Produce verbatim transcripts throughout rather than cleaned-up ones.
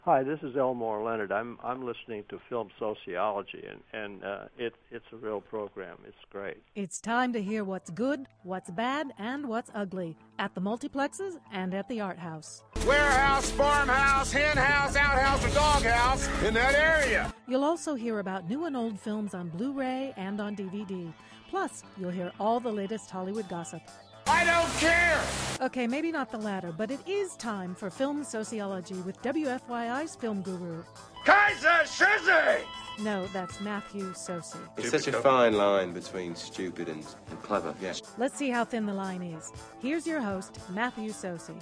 Hi, this is Elmore Leonard. I'm I'm listening to Film Sociology, and and uh, it it's a real program. It's great. It's time to hear what's good, what's bad, and what's ugly at the multiplexes and at the art house. Warehouse, farmhouse, hen house, outhouse, or doghouse in that area. You'll also hear about new and old films on Blu-ray and on D V D. Plus, you'll hear all the latest Hollywood gossip. I don't care! Okay, maybe not the latter, but it is time for Film Sociology with W F Y I's film guru. Kaiser Shizzy! No, that's Matthew Sosi. It's such a fine line between stupid and, and clever, yes. Let's see how thin the line is. Here's your host, Matthew Sosi.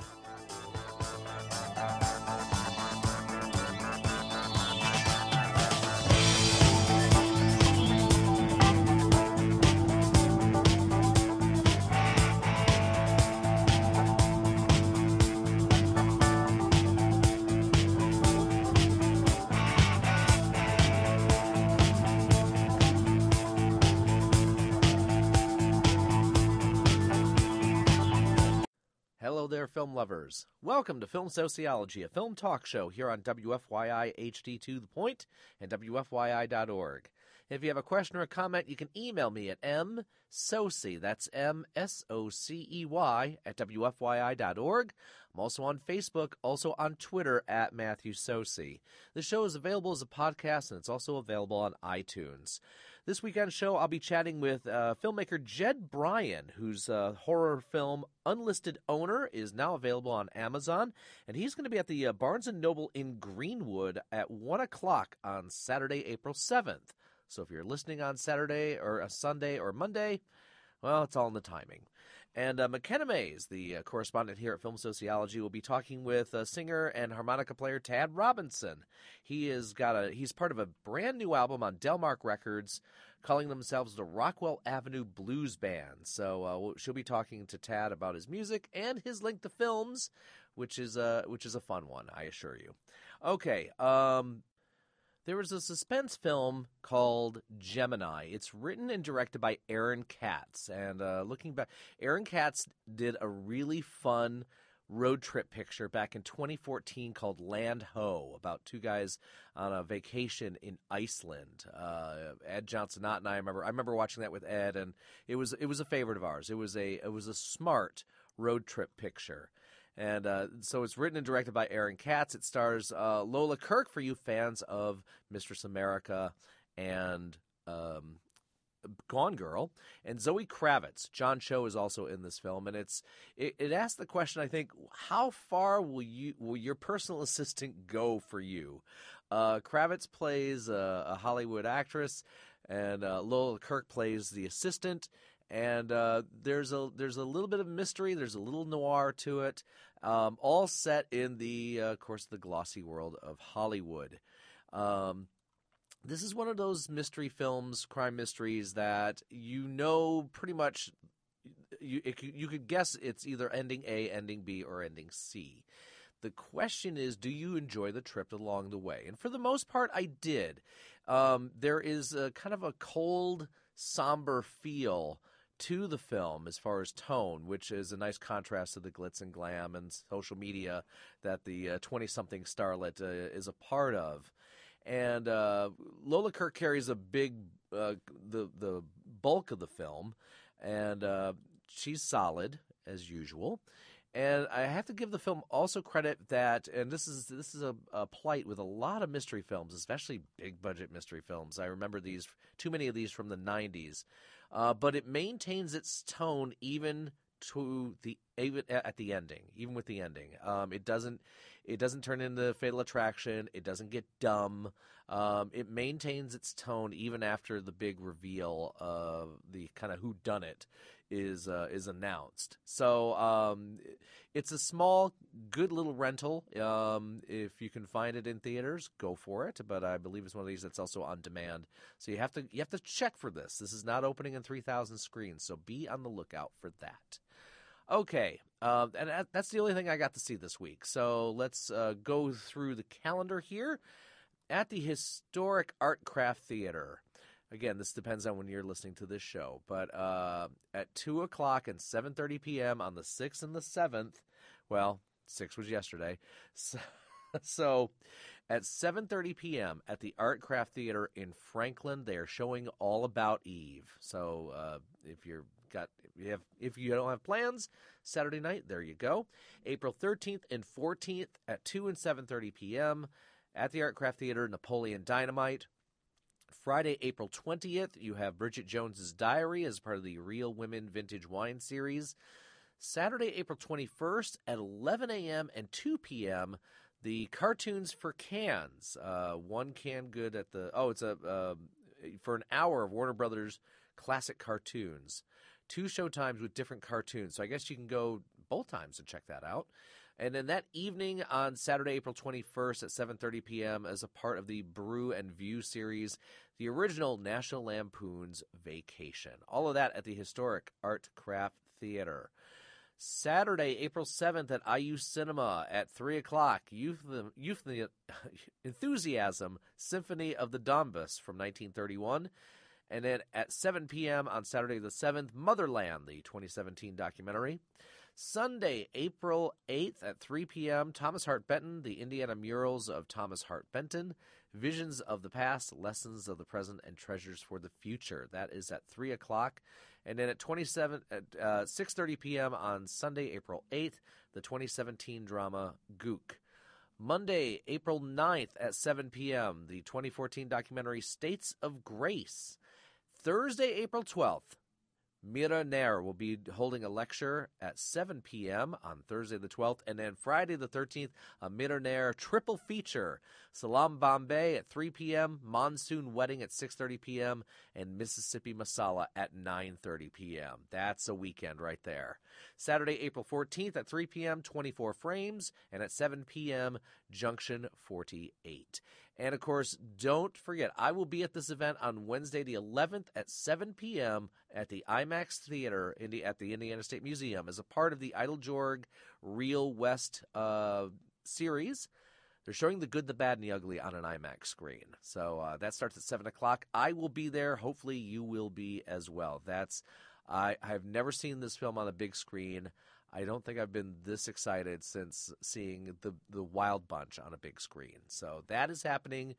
Hello there, film lovers. Welcome to Film Sociology, a film talk show here on W F Y I H D to the Point and W F Y I dot org. If you have a question or a comment, you can email me at msocey, that's M S O C E Y, at W F Y I dot org. I'm also on Facebook, also on Twitter at Matthew Sosi. The show is available as a podcast, and it's also available on iTunes. This weekend's show, I'll be chatting with uh, filmmaker Jed Bryan, whose uh, horror film Unlisted Owner is now available on Amazon, and he's going to be at the uh, Barnes and Noble in Greenwood at one o'clock on Saturday, April seventh. So if you're listening on Saturday or a Sunday or Monday, well, it's all in the timing. And uh, McKenna Mays, the uh, correspondent here at Film Sociology, will be talking with uh, singer and harmonica player Tad Robinson. He is got a he's part of a brand new album on Delmark Records, calling themselves the Rockwell Avenue Blues Band. So uh, she'll be talking to Tad about his music and his link to films, which is a which is a fun one, I assure you. Okay. Um, There was a suspense film called Gemini. It's written and directed by Aaron Katz. And uh, looking back, Aaron Katz did a really fun road trip picture back in twenty fourteen called Land Ho, about two guys on a vacation in Iceland. Uh, Ed Johnsonott and I remember I remember watching that with Ed, and it was it was a favorite of ours. It was a it was a smart road trip picture. And uh, so it's written and directed by Aaron Katz. It stars uh, Lola Kirk, for you fans of Mistress America and um, Gone Girl, and Zoe Kravitz. John Cho is also in this film, and it's it, it asks the question, I think, how far will you will your personal assistant go for you? Uh, Kravitz plays a, a Hollywood actress, and uh, Lola Kirk plays the assistant. And uh, there's a there's a little bit of mystery. There's a little noir to it, um, all set in the, uh, of course, the glossy world of Hollywood. Um, this is one of those mystery films, crime mysteries, that you know pretty much. You it, you could guess it's either ending A, ending B, or ending C. The question is, do you enjoy the trip along the way? And for the most part, I did. Um, there is a kind of a cold, somber feel to the film as far as tone, which is a nice contrast to the glitz and glam and social media that the uh, twenty-something starlet uh, is a part of. And uh, Lola Kirk carries a big, uh, the the bulk of the film, and uh, she's solid as usual. And I have to give the film also credit that, and this is this is a, a plight with a lot of mystery films, especially big budget mystery films. I remember these too many of these from the nineties, uh, but it maintains its tone even to the even at the ending, even with the ending. Um, it doesn't it doesn't turn into Fatal Attraction. It doesn't get dumb. Um, it maintains its tone even after the big reveal of the kind of whodunit is uh, is announced. So um, it's a small, good little rental. Um, if you can find it in theaters, go for it. But I believe it's one of these that's also on demand. So you have to you have to check for this. This is not opening in three thousand screens, so be on the lookout for that. Okay, uh, and that's the only thing I got to see this week. So let's uh, go through the calendar here at the Historic Art Craft Theater. Again, this depends on when you're listening to this show, but uh, at two o'clock and seven thirty p.m. on the sixth and the seventh, well, six was yesterday, so So at seven thirty p.m. at the Art Craft Theater in Franklin, they are showing All About Eve. So uh, if you're got if you have if you don't have plans, Saturday night, there you go. April thirteenth and fourteenth at two and seven thirty p.m. at the Art Craft Theater, Napoleon Dynamite. Friday, April twentieth, you have Bridget Jones's Diary as part of the Real Women Vintage Wine series. Saturday, April twenty-first at eleven a.m. and two p.m., the Cartoons for Cans. Uh, one can good at the, oh, it's a uh, for an hour of Warner Brothers classic cartoons. Two showtimes with different cartoons. So I guess you can go both times to check that out. And then that evening on Saturday, April twenty-first at seven thirty p.m. as a part of the Brew and View series, the original National Lampoon's Vacation. All of that at the historic Art Craft Theater. Saturday, April seventh at I U Cinema at three o'clock, Youth, Youth Enthusiasm Symphony of the Donbass from nineteen thirty-one. And then at seven p.m. on Saturday the seventh, Motherland, the twenty seventeen documentary. Sunday, April eighth at three p.m., Thomas Hart Benton, the Indiana Murals of Thomas Hart Benton, Visions of the Past, Lessons of the Present, and Treasures for the Future. That is at three o'clock. And then at twenty-seven at uh, six thirty p.m. on Sunday, April eighth, the twenty seventeen drama Gook. Monday, April ninth at seven p.m., the twenty fourteen documentary States of Grace. Thursday, April twelfth, Mira Nair will be holding a lecture at seven p.m. on Thursday the twelfth, and then Friday the thirteenth, a Mira Nair triple feature. Salam Bombay at three p.m., Monsoon Wedding at six thirty p.m., and Mississippi Masala at nine thirty p.m. That's a weekend right there. Saturday, April fourteenth at three p.m., twenty-four frames, and at seven p.m., Junction forty-eight. And, of course, don't forget, I will be at this event on Wednesday the eleventh at seven p.m. at the IMAX Theater in the, at the Indiana State Museum as a part of the Idle Jorg Real West uh, series. They're showing The Good, the Bad, and the Ugly on an IMAX screen. So uh, that starts at seven o'clock. I will be there. Hopefully you will be as well. That's I have never seen this film on a big screen. I don't think I've been this excited since seeing the the Wild Bunch on a big screen. So that is happening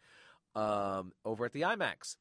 um, over at the IMAX.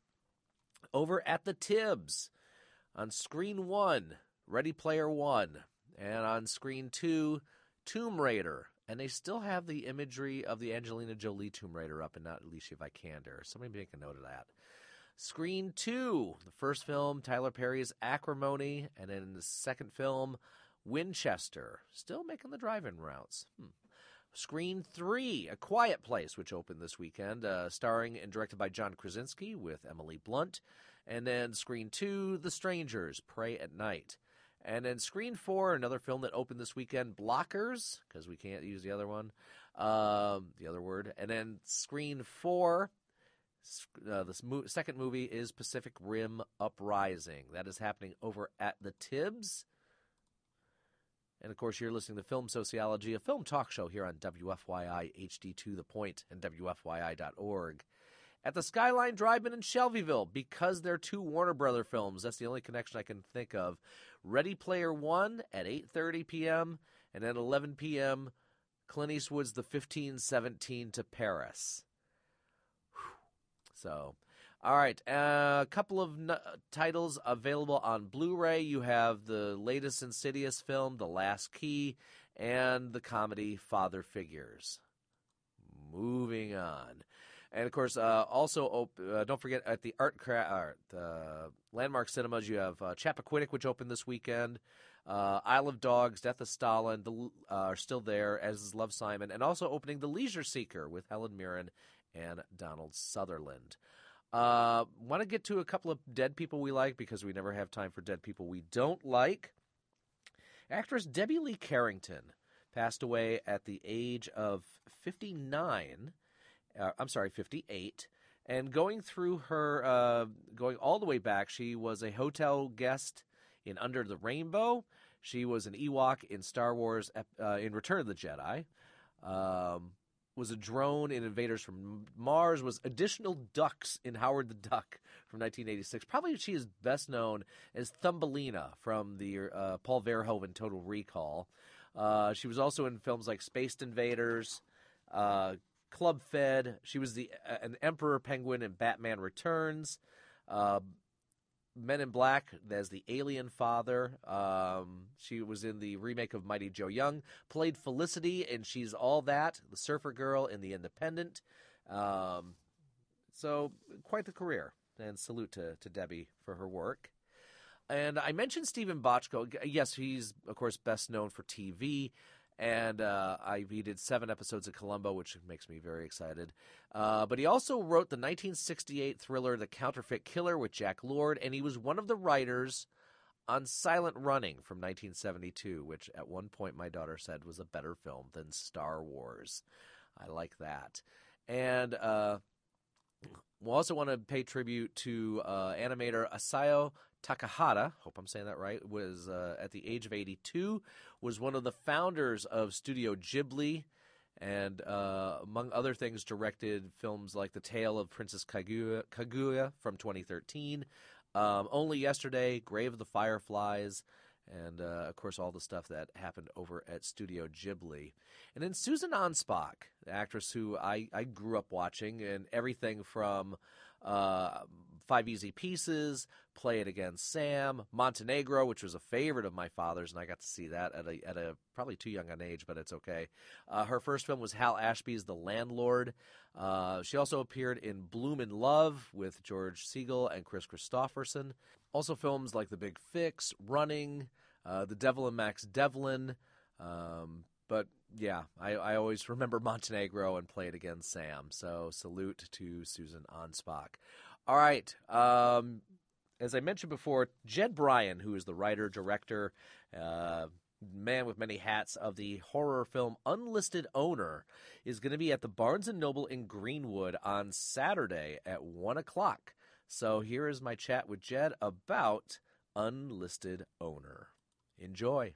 Over at the Tibbs, on screen one, Ready Player One, and on screen two, Tomb Raider. And they still have the imagery of the Angelina Jolie Tomb Raider up and not Alicia Vikander. Somebody make a note of that. Screen two, the first film, Tyler Perry's Acrimony, and then the second film, Winchester, still making the drive-in routes. Hmm. Screen three, A Quiet Place, which opened this weekend, uh, starring and directed by John Krasinski with Emily Blunt. And then Screen two, The Strangers, Pray at Night. And then Screen four, another film that opened this weekend, Blockers, because we can't use the other one, um, the other word. And then Screen four, uh, the mo- second movie is Pacific Rim Uprising. That is happening over at the Tibbs. And, of course, you're listening to Film Sociology, a film talk show here on W F Y I H D to the Point and W F Y I dot org. At the Skyline Drive-In in Shelbyville, because they're two Warner Brother films, that's the only connection I can think of. Ready Player One at eight thirty p.m. and at eleven p.m., Clint Eastwood's The fifteen seventeen to Paris. Whew. So, all right, uh, a couple of n- titles available on Blu-ray. You have the latest Insidious film, The Last Key, and the comedy Father Figures. Moving on. And, of course, uh, also, op- uh, don't forget, at the Art Cra- uh, uh, Landmark Cinemas, you have uh, Chappaquiddick, which opened this weekend. Uh, Isle of Dogs, Death of Stalin the, uh, are still there, as is Love, Simon. And also opening The Leisure Seeker with Helen Mirren and Donald Sutherland. Uh, want to get to a couple of dead people we like, because we never have time for dead people we don't like. Actress Debbie Lee Carrington passed away at the age of fifty-nine. Uh, I'm sorry, fifty-eight. And going through her, uh, going all the way back, she was a hotel guest in Under the Rainbow. She was an Ewok in Star Wars, uh, in Return of the Jedi. Um, was a drone in Invaders from Mars. Was additional ducks in Howard the Duck from nineteen eighty-six. Probably she is best known as Thumbelina from the uh, Paul Verhoeven Total Recall. Uh, she was also in films like Spaced Invaders. uh, Club Fed. She was the uh, an Emperor Penguin in Batman Returns. Uh, Men in Black as the alien father. Um, she was in the remake of Mighty Joe Young. Played Felicity, and she's all that. The Surfer Girl in The Independent. Um, so quite the career. And salute to, to Debbie for her work. And I mentioned Stephen Bochco. Yes, he's, of course, best known for T V. And uh, I, he did seven episodes of Columbo, which makes me very excited. Uh, but he also wrote the nineteen sixty-eight thriller The Counterfeit Killer with Jack Lord, and he was one of the writers on Silent Running from nineteen seventy-two, which at one point my daughter said was a better film than Star Wars. I like that. And uh, we also want to pay tribute to uh, animator Isao Takahata, hope I'm saying that right, was uh, at the age of eighty-two, was one of the founders of Studio Ghibli, and uh, among other things directed films like The Tale of Princess Kaguya, Kaguya from twenty thirteen, um, Only Yesterday, Grave of the Fireflies, and uh, of course all the stuff that happened over at Studio Ghibli. And then Susan Anspach, the actress who I, I grew up watching, and everything from uh, Five Easy Pieces, Play It Again, Sam, Montenegro, which was a favorite of my father's, and I got to see that at a at a probably too young an age, but it's okay. Uh, her first film was Hal Ashby's The Landlord. Uh, she also appeared in Bloom in Love with George Siegel and Chris Christopherson. Also films like The Big Fix, Running, uh, The Devil and Max Devlin. Um, but yeah, I, I always remember Montenegro and Play It Again, Sam. So salute to Susan Anspach. All right. Um, as I mentioned before, Jed Bryan, who is the writer, director, uh, man with many hats of the horror film Unlisted Owner, is going to be at the Barnes and Noble in Greenwood on Saturday at one o'clock. So here is my chat with Jed about Unlisted Owner. Enjoy.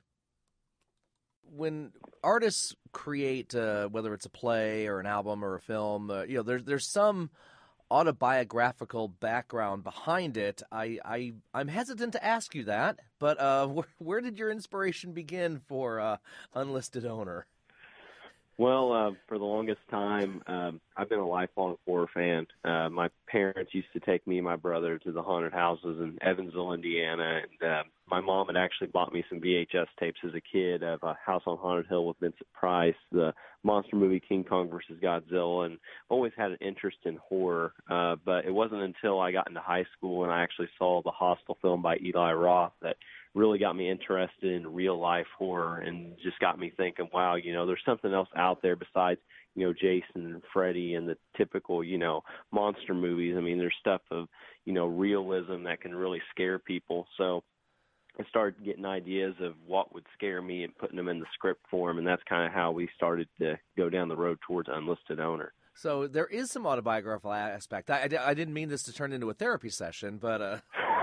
When artists create, uh, whether it's a play or an album or a film, uh, you know, there's there's some autobiographical background behind it. I, I I'm hesitant to ask you that, but uh, where, where did your inspiration begin for uh, Unlisted Owner? Well, uh, for the longest time, um, I've been a lifelong horror fan. Uh, my parents used to take me and my brother to the haunted houses in Evansville, Indiana, and uh, my mom had actually bought me some V H S tapes as a kid of a House on Haunted Hill with Vincent Price, the monster movie King Kong versus Godzilla, and always had an interest in horror. Uh, but it wasn't until I got into high school and I actually saw the Hostel film by Eli Roth that really got me interested in real life horror and just got me thinking, wow, you know, there's something else out there besides, you know, Jason and Freddy and the typical, you know, monster movies. I mean, there's stuff of, you know, realism that can really scare people. So I started getting ideas of what would scare me and putting them in the script form, and that's kind of how we started to go down the road towards Unlisted Owner. So there is some autobiographical aspect. I, I, I didn't mean this to turn into a therapy session, but uh,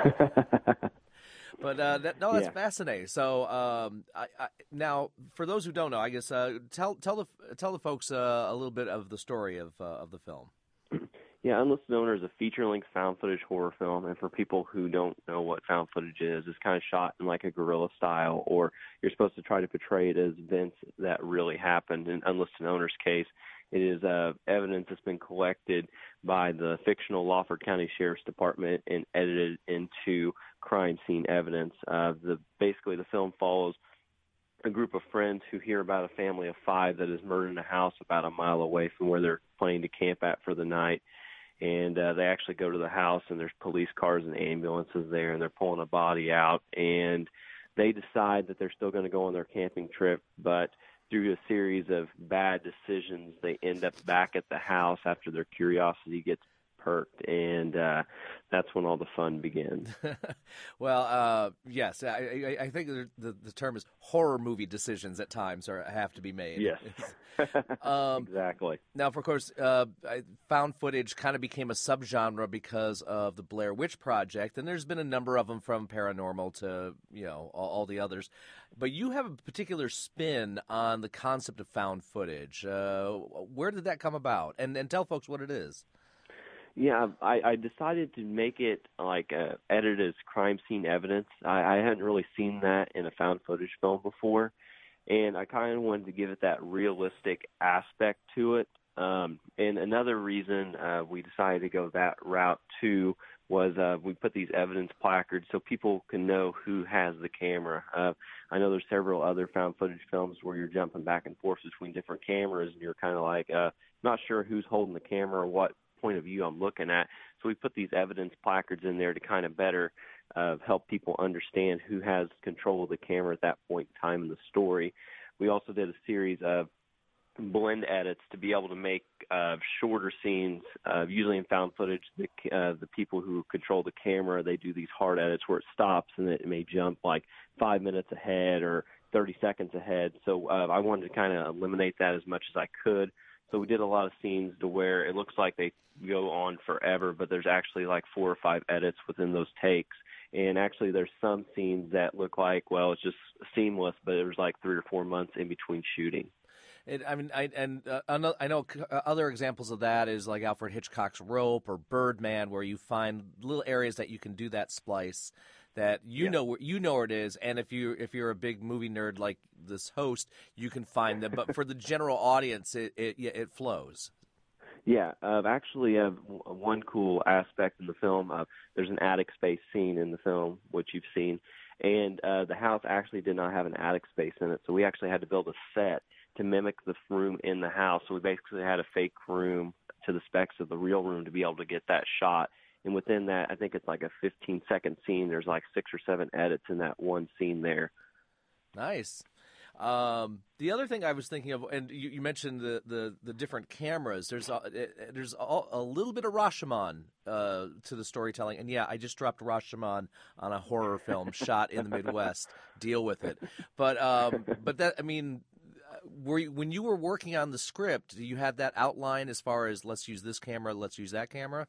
but uh, that, no, that's yeah. fascinating. So um, I, I, now, for those who don't know, I guess uh, tell tell the tell the folks uh, a little bit of the story of uh, of the film. Yeah, Unlisted Owner is a feature-length found footage horror film, and for people who don't know what found footage is, it's kind of shot in like a guerrilla style, or you're supposed to try to portray it as events that really happened. In Unlisted Owner's case, it is uh, evidence that's been collected by the fictional Lawford County Sheriff's Department and edited into crime scene evidence. Uh, the basically, the film follows a group of friends who hear about a family of five that is murdered in a house about a mile away from where they're planning to camp at for the night. And uh, they actually go to the house, and there's police cars and ambulances there, and they're pulling a body out. And they decide that they're still going to go on their camping trip, but through a series of bad decisions, they end up back at the house after their curiosity gets perked, and uh, that's when all the fun begins. Well, uh, yes, I, I, I think the, the the term is horror movie decisions at times are have to be made. Yes, um, exactly. Now, of course, uh, found footage kind of became a subgenre because of the Blair Witch Project, and there's been a number of them, from paranormal to, you know, all, all the others. But you have a particular spin on the concept of found footage. Uh, where did that come about? And and tell folks what it is. Yeah, I, I decided to make it like uh, edited as crime scene evidence. I, I hadn't really seen that in a found footage film before, and I kind of wanted to give it that realistic aspect to it. Um, and another reason uh, we decided to go that route too was uh, we put these evidence placards so people can know who has the camera. Uh, I know there's several other found footage films where you're jumping back and forth between different cameras, and you're kind of like uh, not sure who's holding the camera or what point of view I'm looking at. So we put these evidence placards in there to kind of better uh, help people understand who has control of the camera at that point in time in the story. We also did a series of blend edits to be able to make uh, shorter scenes. Uh, usually in found footage, the, uh, the people who control the camera, they do these hard edits where it stops and it may jump like five minutes ahead or thirty seconds ahead. So uh, I wanted to kind of eliminate that as much as I could. So we did a lot of scenes to where it looks like they go on forever, but there's actually like four or five edits within those takes. And actually there's some scenes that look like, well, it's just seamless, but it was like three or four months in between shooting. It, I mean, I, and uh, I know other examples of that is like Alfred Hitchcock's Rope or Birdman, where you find little areas that you can do that splice that you yeah. know where you know where it is, and if you if you're a big movie nerd like this host, you can find them. But for the general audience, it it, it flows. Yeah, uh, actually, uh, one cool aspect in the film, uh, there's an attic space scene in the film, which you've seen, and uh, the house actually did not have an attic space in it, so we actually had to build a set to mimic the room in the house. So we basically had a fake room to the specs of the real room to be able to get that shot. And within that, I think it's like a fifteen-second scene. There's like six or seven edits in that one scene there. Nice. Um, the other thing I was thinking of, and you, you mentioned the, the, the different cameras. There's a, there's a, a little bit of Rashomon uh, to the storytelling. And, yeah, I just dropped Rashomon on a horror film shot in the Midwest. Deal with it. But, um, but that, I mean, were you, when you were working on the script, you had that outline as far as let's use this camera, let's use that camera?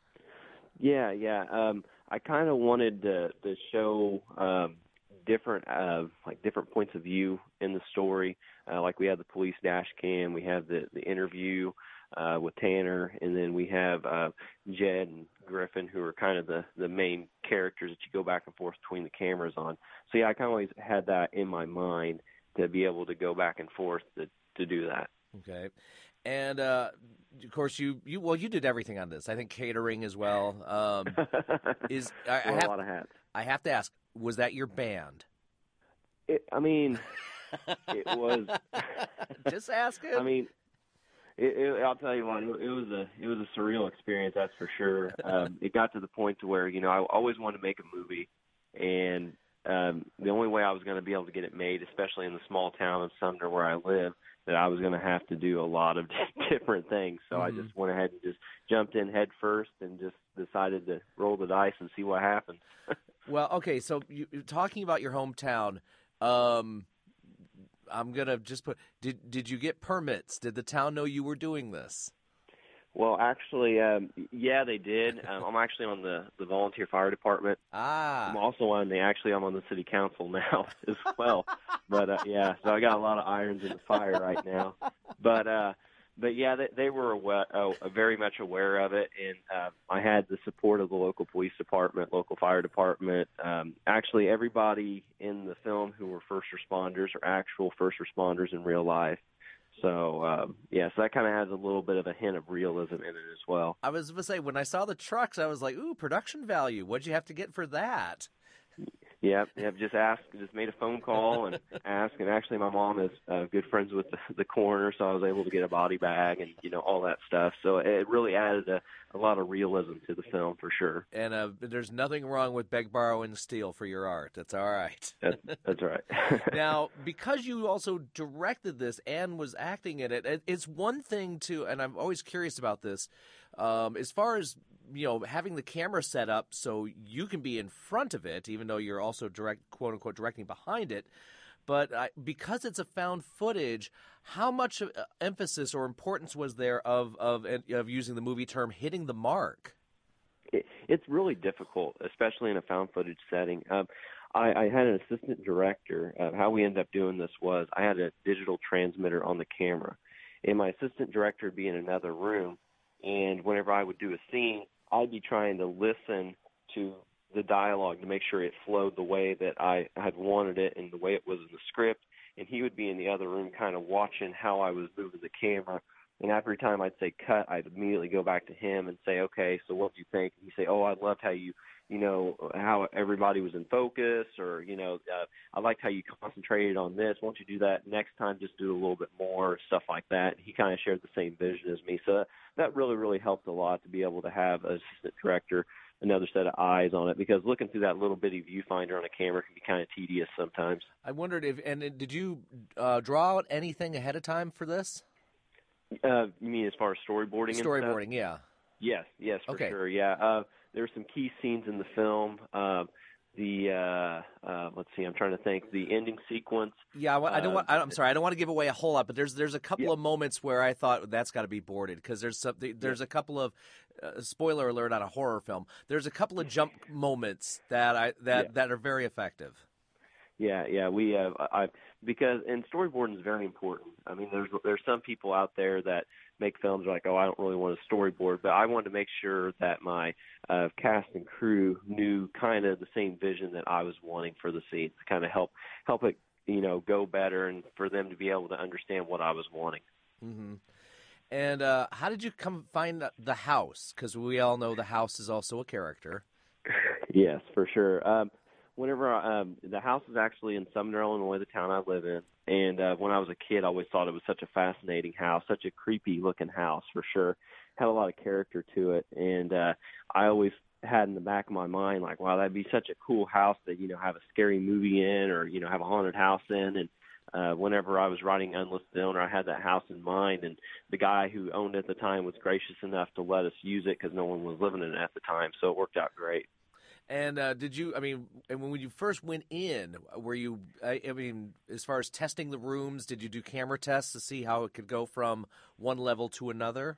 Yeah, yeah. Um, I kind of wanted to, to show um, different, uh, like different points of view in the story. Uh, like we have the police dash cam, we have the, the interview uh, with Tanner, and then we have uh, Jed and Griffin, who are kind of the, the main characters that you go back and forth between the cameras on. So yeah, I kind of always had that in my mind to be able to go back and forth to, to do that. Okay. And, uh, of course, you, you well, you did everything on this. I think catering as well. Um, is I, I have, a lot of hats. I have to ask, was that your band? It, I mean, it was. Just asking. I mean, it, it, I'll tell you what. It, it was a it was a surreal experience, that's for sure. Um, it got to the point to where you know I always wanted to make a movie, and um, the only way I was going to be able to get it made, especially in the small town of Sumner where I live, that I was going to have to do a lot of different things. So mm-hmm. I just went ahead and just jumped in head first and just decided to roll the dice and see what happens. Well, okay, so you, talking about your hometown, um, I'm going to just put, did did you get permits? Did the town know you were doing this? Well, actually, um, yeah, they did. Um, I'm actually on the, the volunteer fire department. Ah. I'm also on the, actually, I'm on the city council now as well. But, uh, yeah, so I got a lot of irons in the fire right now. But, uh, but yeah, they, they were aware, uh, very much aware of it. And uh, I had the support of the local police department, local fire department. Um, actually, everybody in the film who were first responders are actual first responders in real life. So, um, yeah, so that kind of has a little bit of a hint of realism in it as well. I was going to say, when I saw the trucks, I was like, ooh, production value. What'd you have to get for that? Yeah, yeah, just asked, just made a phone call and asked. And actually, my mom is uh, good friends with the, the coroner, so I was able to get a body bag and, you know, all that stuff. So it really added a, a lot of realism to the film for sure. And uh, there's nothing wrong with beg, borrow, and steal for your art. That's all right. That, that's right. Now, because you also directed this and was acting in it, it's one thing to, and I'm always curious about this, um, as far as, you know, having the camera set up so you can be in front of it, even though you're also direct, quote unquote, directing behind it. But uh, because it's a found footage, how much uh, emphasis or importance was there of, of of using the movie term hitting the mark? It, it's really difficult, especially in a found footage setting. Um, I, I had an assistant director. Uh, how we ended up doing this was I had a digital transmitter on the camera, and my assistant director would be in another room. And whenever I would do a scene, I'd be trying to listen to the dialogue to make sure it flowed the way that I had wanted it and the way it was in the script. and he would be in the other room kind of watching how I was moving the camera. And every time I'd say cut, I'd immediately go back to him and say, okay, so what do you think? And he'd say, oh, I loved how you, you know, how everybody was in focus, or, you know, uh, I liked how you concentrated on this. Why don't you do that next time? Just do a little bit more, stuff like that. He kind of shared the same vision as me. So that really, really helped a lot to be able to have an assistant director, another set of eyes on it, because looking through that little bitty viewfinder on a camera can be kind of tedious sometimes. I wondered if, and did you uh, draw out anything ahead of time for this? Uh, you mean as far as storyboarding? Storyboarding, and yeah. Yes, yes, for okay. sure. Yeah, uh, there were some key scenes in the film. Uh, the uh, uh, let's see, I'm trying to think. The ending sequence. Yeah, I, I don't want. Uh, I'm sorry, I don't want to give away a whole lot, but there's there's a couple yeah. of moments where I thought that's got to be boarded, because there's some, there's yeah. a couple of uh, spoiler alert on a horror film. There's a couple of jump moments that I that yeah. that are very effective. Yeah, yeah, we uh, I because and storyboarding is very important. I mean, there's there's some people out there that make films like, oh, I don't really want a storyboard, but I wanted to make sure that my uh, cast and crew knew kind of the same vision that I was wanting for the scene, to kind of help help it, you know, go better, and for them to be able to understand what I was wanting. Mm-hmm. And uh, how did you come find the house? Because we all know the house is also a character. Yes, for sure. Um, Whenever um, the house is actually in Sumner, Illinois, the town I live in, and uh, when I was a kid, I always thought it was such a fascinating house, such a creepy-looking house for sure. Had a lot of character to it, and uh, I always had in the back of my mind, like, wow, that'd be such a cool house to, you know, have a scary movie in, or, you know, have a haunted house in. And uh, whenever I was writing Unlisted Owner, I had that house in mind, and the guy who owned it at the time was gracious enough to let us use it because no one was living in it at the time, so it worked out great. And uh, did you, I mean, and when you first went in, were you, I, I mean, as far as testing the rooms, did you do camera tests to see how it could go from one level to another?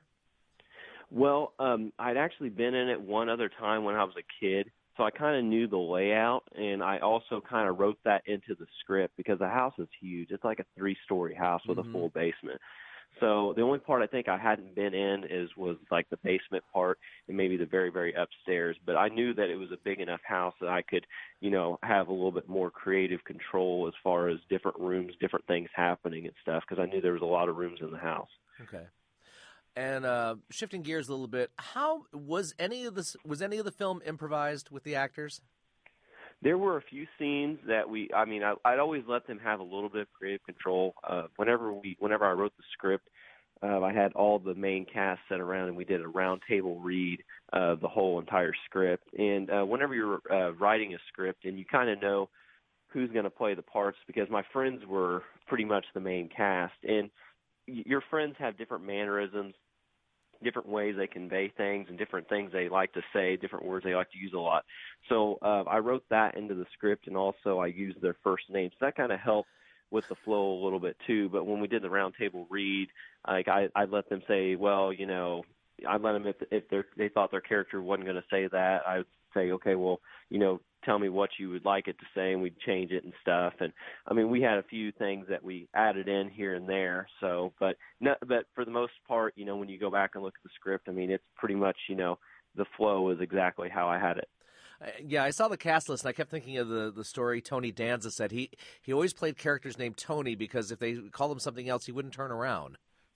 Well, um, I'd actually been in it one other time when I was a kid, so I kind of knew the layout, and I also kind of wrote that into the script because the house is huge. It's like a three-story house with mm-hmm. a full basement. So the only part I think I hadn't been in is was like the basement part and maybe the very, very upstairs. But I knew that it was a big enough house that I could, you know, have a little bit more creative control as far as different rooms, different things happening and stuff, because I knew there was a lot of rooms in the house. Okay. And uh, shifting gears a little bit, how was any of this? Was any of the film improvised with the actors? There were a few scenes that we, I mean, I, I'd always let them have a little bit of creative control. Uh, whenever we, whenever I wrote the script, uh, I had all the main cast set around, and we did a round table read of the whole entire script. And uh, whenever you're uh, writing a script and you kind of know who's going to play the parts, because my friends were pretty much the main cast, and your friends have different mannerisms, different ways they convey things, and different things they like to say, different words they like to use a lot. So uh, I wrote that into the script, and also I used their first names. So that kind of helped with the flow a little bit too. But when we did the round table read, like I, I let them say, well, you know, I let them, if if they thought their character wasn't going to say that, I would say, okay, well, you know, tell me what you would like it to say, and we'd change it and stuff. And I mean, we had a few things that we added in here and there. So, but no, but for the most part, you know, when you go back and look at the script, I mean, it's pretty much, you know, the flow is exactly how I had it. Uh, yeah, I saw the cast list, and I kept thinking of the, the story Tony Danza said. He he always played characters named Tony because if they called him something else, he wouldn't turn around.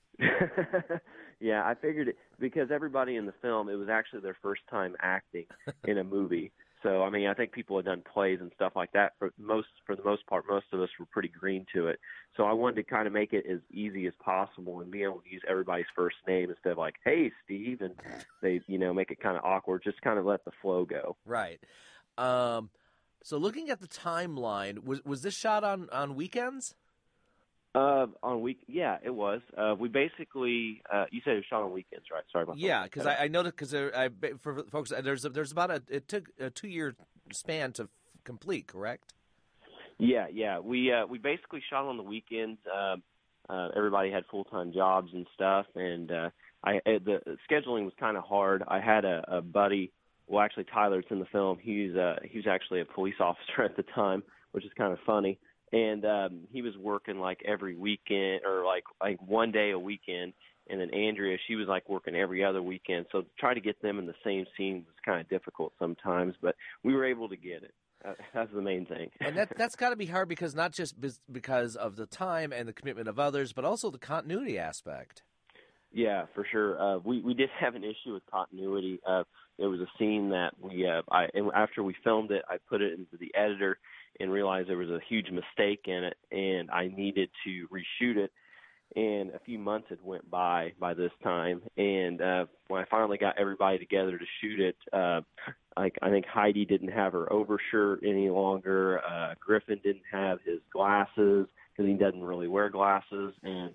Yeah, I figured it because everybody in the film, it was actually their first time acting in a movie. So, I mean, I think people had done plays and stuff like that. For most, for the most part, most of us were pretty green to it. So I wanted to kind of make it as easy as possible and be able to use everybody's first name instead of like, hey, Steve, and they, you know, make it kind of awkward. Just kind of let the flow go. Right. Um, so looking at the timeline, was was this shot on, on weekends? Uh, on week, yeah, it was. Uh, we basically, uh, you said it was shot on weekends, right? Sorry about that. Yeah, because I, I noticed because I for folks, there's a, there's about a it took a two year span to f- complete, correct? Yeah, yeah. We uh, we basically shot on the weekends. Uh, uh, everybody had full time jobs and stuff, and uh, I the scheduling was kind of hard. I had a, a buddy. Well, actually, Tyler, it's in the film. He's uh, he was actually a police officer at the time, which is kind of funny. And um, he was working like every weekend or like like one day a weekend. And then Andrea, she was like working every other weekend. So to try to get them in the same scene was kind of difficult sometimes, but we were able to get it. that's the main thing. And that that's got to be hard because not just because of the time and the commitment of others, but also the continuity aspect. Yeah, for sure. Uh, we we did have an issue with continuity. Uh, there was a scene that we, uh, I and after we filmed it, I put it into the editor and realized there was a huge mistake in it, and I needed to reshoot it. And a few months had went by by this time, and uh, when I finally got everybody together to shoot it, uh, I, I think Heidi didn't have her overshirt any longer. Uh, Griffin didn't have his glasses because he doesn't really wear glasses, and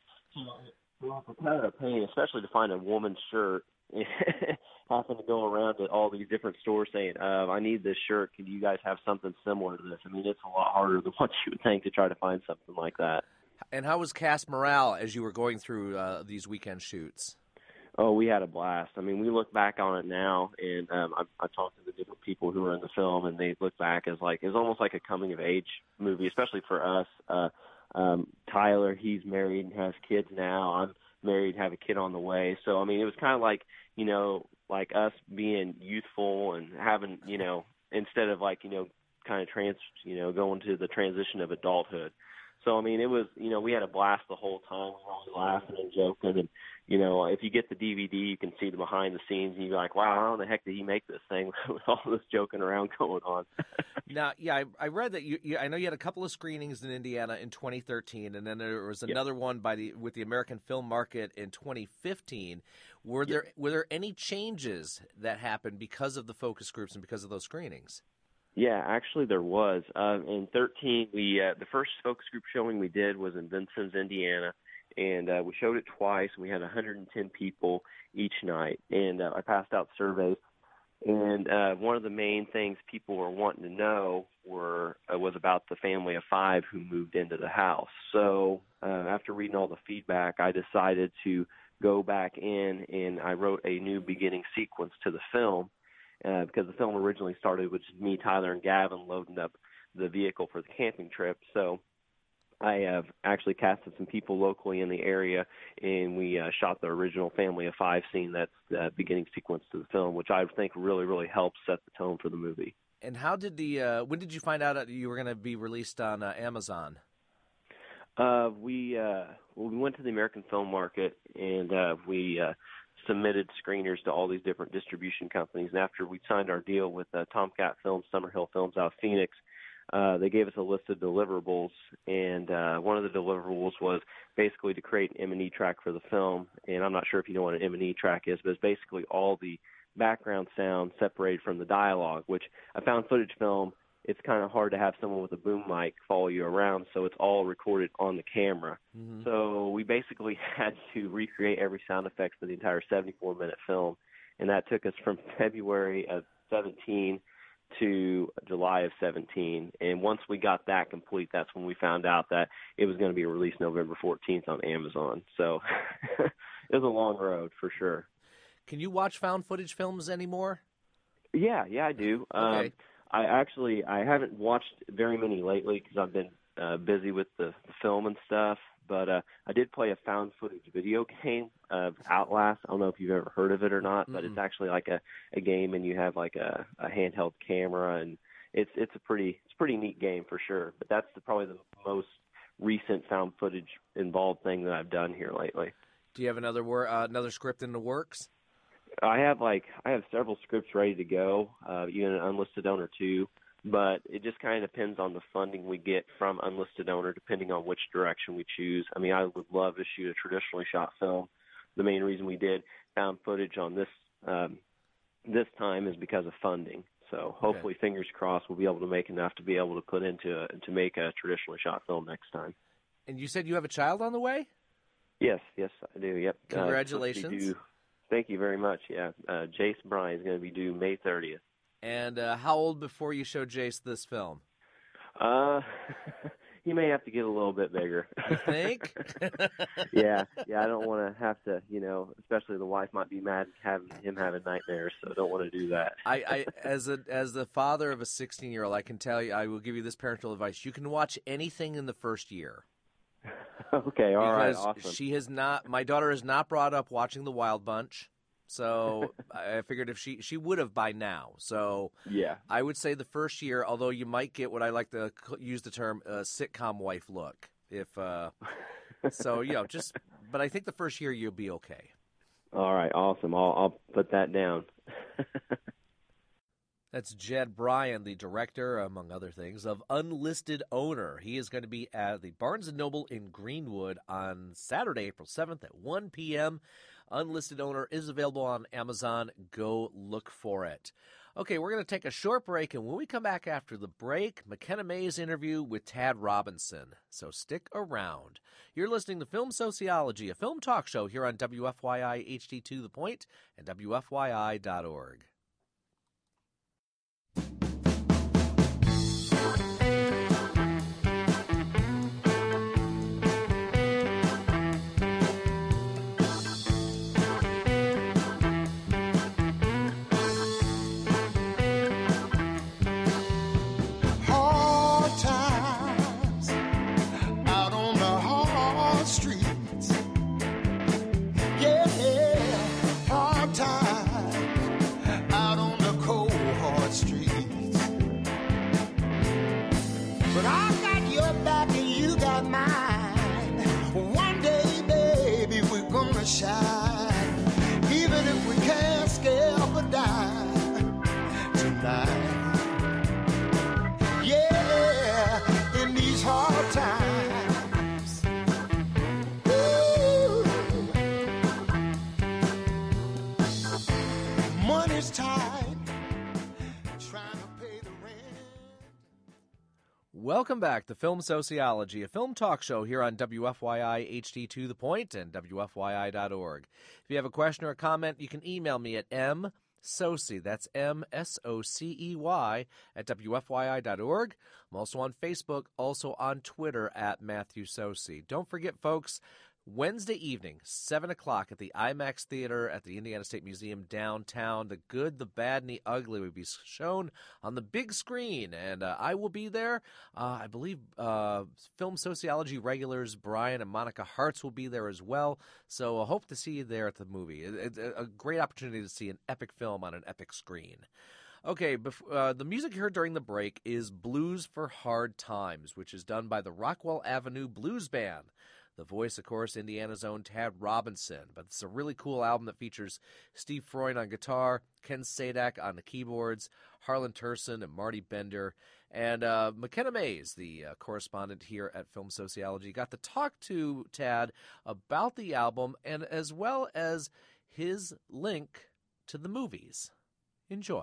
well, it's kind of a pain, especially to find a woman's shirt. Having to go around to all these different stores saying, uh, I need this shirt. Can you guys have something similar to this? I mean, it's a lot harder than what you would think to try to find something like that. And how was cast morale as you were going through uh, these weekend shoots? Oh, we had a blast. I mean, we look back on it now, and um, I, I talked to the different people who were in the film, and they look back as like it's almost like a coming-of-age movie, especially for us. Uh, um, Tyler, he's married and has kids now. I'm married, have a kid on the way. So, I mean, it was kind of like, you know, like us being youthful and having, you know, instead of like, you know, kind of trans, you know, going to the transition of adulthood. So, I mean, it was, you know, we had a blast the whole time. We were always laughing and joking. And, you know, if you get the D V D, you can see the behind the scenes, and you're like, wow, how the heck did he make this thing with all this joking around going on? Now, yeah, I, I read that you, you, I know you had a couple of screenings in Indiana in twenty thirteen, and then there was another yep. one by the with the American Film Market in twenty fifteen. Were yep. there were there any changes that happened because of the focus groups and because of those screenings? Yeah, actually there was. Uh, in thirteen, we uh, the first focus group showing we did was in Vincennes, Indiana, and uh, we showed it twice. We had one hundred ten people each night, and uh, I passed out surveys. And uh, one of the main things people were wanting to know were uh, was about the family of five who moved into the house. So uh, after reading all the feedback, I decided to go back in, and I wrote a new beginning sequence to the film. Uh, because the film originally started with me, Tyler, and Gavin loading up the vehicle for the camping trip. So I have actually casted some people locally in the area, and we uh, shot the original family of five scene that's the beginning sequence to the film, which I think really, really helps set the tone for the movie. And how did the uh, – when did you find out that you were going to be released on uh, Amazon? Uh, we uh, well, we went to the American Film Market, and uh, we uh, – submitted screeners to all these different distribution companies. And after we signed our deal with uh, Tomcat Films, Summerhill Films out of Phoenix, uh, they gave us a list of deliverables. And uh, one of the deliverables was basically to create an M and E track for the film. And I'm not sure if you know what an M and E track is, but it's basically all the background sound separated from the dialogue, which a found footage film, it's kind of hard to have someone with a boom mic follow you around, so it's all recorded on the camera. Mm-hmm. So we basically had to recreate every sound effect for the entire seventy-four minute film, and that took us from February of seventeen to July of seventeen. And once we got that complete, that's when we found out that it was going to be released November fourteenth on Amazon. So it was a long road for sure. Can you watch found footage films anymore? Yeah, yeah, I do. Okay. Um, I actually I haven't watched very many lately because I've been uh, busy with the, the film and stuff. But uh, I did play a found footage video game of Outlast. I don't know if you've ever heard of it or not, mm-hmm. but it's actually like a, a game, and you have like a, a handheld camera, and it's it's a pretty it's a pretty neat game for sure. But that's the, probably the most recent found footage involved thing that I've done here lately. Do you have another wor- uh, another script in the works? I have like I have several scripts ready to go, uh, even an unlisted owner too. But it just kind of depends on the funding we get from unlisted owner, depending on which direction we choose. I mean, I would love to shoot a traditionally shot film. The main reason we did found footage on this um, this time is because of funding. So hopefully, okay. fingers crossed, we'll be able to make enough to be able to put into a, to make a traditionally shot film next time. And you said you have a child on the way? Yes, yes, I do. Yep. Congratulations. Uh, Thank you very much. Yeah, uh, Jace Bryan is going to be due May thirtieth. And uh, how old before you show Jace this film? Uh, he may have to get a little bit bigger. You think? yeah, yeah. I don't want to have to, you know, especially the wife might be mad having him having nightmares, so I don't want to do that. I, I, as a as the father of a sixteen-year-old, I can tell you, I will give you this parental advice: you can watch anything in the first year. Okay, all right, because awesome. She has not. My daughter has not brought up watching The Wild Bunch. So I figured if she she would have by now. So yeah, I would say the first year, although you might get what I like to use the term uh, sitcom wife look. If uh, so, you know, just. But I think the first year you'll be okay. All right, awesome. I'll I'll put that down. That's Jed Bryan, the director, among other things, of Unlisted Owner. He is going to be at the Barnes and Noble in Greenwood on Saturday, April seventh at one p.m. Unlisted Owner is available on Amazon. Go look for it. Okay, we're going to take a short break, and when we come back after the break, McKenna May's interview with Tad Robinson. So stick around. You're listening to Film Sociology, a film talk show here on W F Y I H D two The Point and W F Y I dot org. Shine, even if we can't scale a dime tonight. Yeah, in these hard times. Ooh. Money's tight, trying to pay the rent. Welcome back to Film Sociology, a film talk show here on W F Y I H D two The Point and W F Y I dot org. If you have a question or a comment, you can email me at msocey, that's M S O C E Y, at W F Y I dot org. I'm also on Facebook, also on Twitter at Matthew Socey. Don't forget, folks, Wednesday evening, seven o'clock at the IMAX Theater at the Indiana State Museum downtown. The Good, the Bad, and the Ugly will be shown on the big screen, and uh, I will be there. Uh, I believe uh, Film Sociology regulars Brian and Monica Hartz will be there as well, so I hope to see you there at the movie. It's a great opportunity to see an epic film on an epic screen. Okay, bef- uh, the music you heard during the break is Blues for Hard Times, which is done by the Rockwell Avenue Blues Band. The voice, of course, Indiana's own Tad Robinson. But it's a really cool album that features Steve Freund on guitar, Ken Sadak on the keyboards, Harlan Turson and Marty Bender. And uh, McKenna Mays, the uh, correspondent here at Film Sociology, got to talk to Tad about the album and as well as his link to the movies. Enjoy.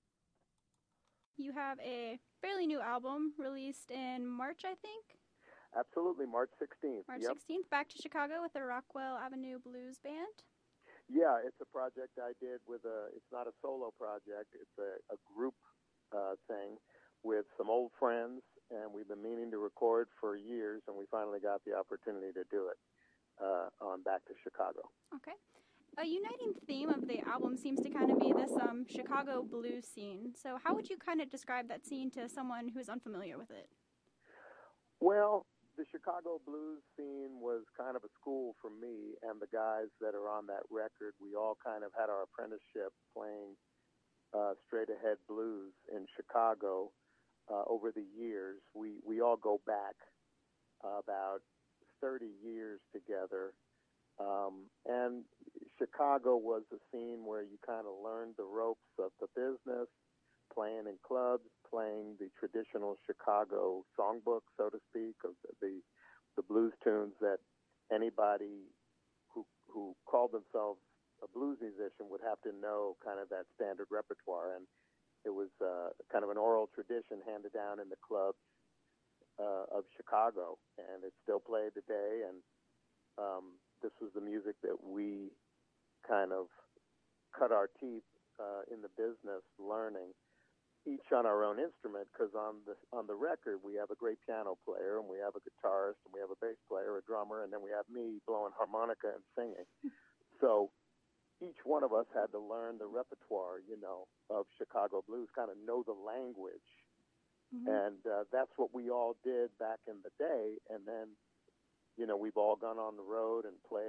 You have a fairly new album released in March, I think? Absolutely, March sixteenth. March yep. sixteenth, back to Chicago with the Rockwell Avenue Blues Band. Yeah, it's a project I did with a, it's not a solo project, it's a, a group uh, thing with some old friends, and we've been meaning to record for years, and we finally got the opportunity to do it uh, on Back to Chicago. Okay. A uniting theme of the album seems to kind of be this um, Chicago blues scene. So how would you kind of describe that scene to someone who's unfamiliar with it? Well, the Chicago blues scene was kind of a school for me and the guys that are on that record. We all kind of had our apprenticeship playing uh, straight-ahead blues in Chicago uh, over the years. We, we all go back uh, about thirty years together. Um, and Chicago was a scene where you kind of learned the ropes of the business, playing in clubs, playing the traditional Chicago songbook, so to speak, of the the blues tunes that anybody who who called themselves a blues musician would have to know, kind of that standard repertoire. And it was uh, kind of an oral tradition handed down in the clubs uh, of Chicago, and it's still played today. And um, this was the music that we kind of cut our teeth uh, in the business learning, each on our own instrument, because on the on the record we have a great piano player, and we have a guitarist, and we have a bass player, a drummer, and then we have me blowing harmonica and singing. So each one of us had to learn the repertoire, you know, of Chicago blues, kind of know the language. Mm-hmm. And uh, that's what we all did back in the day. And then, you know, we've all gone on the road and played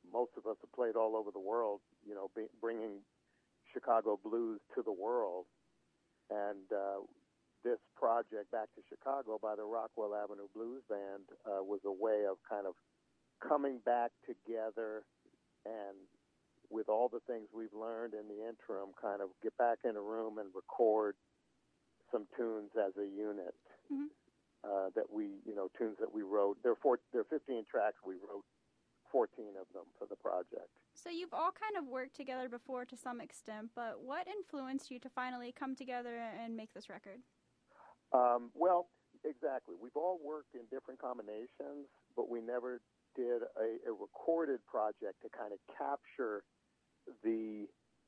most of us have played all over the world, you know, be, bringing Chicago blues to the world. And uh, this project, Back to Chicago, by the Rockwell Avenue Blues Band, uh, was a way of kind of coming back together and, with all the things we've learned in the interim, kind of get back in a room and record some tunes as a unit. Mm-hmm. uh, that we, you know, tunes that we wrote. There are, four, there are fifteen tracks. We wrote fourteen of them for the project. So you've all kind of worked together before to some extent, but what influenced you to finally come together and make this record? Um, well, exactly. We've all worked in different combinations, but we never did a, a recorded project to kind of capture the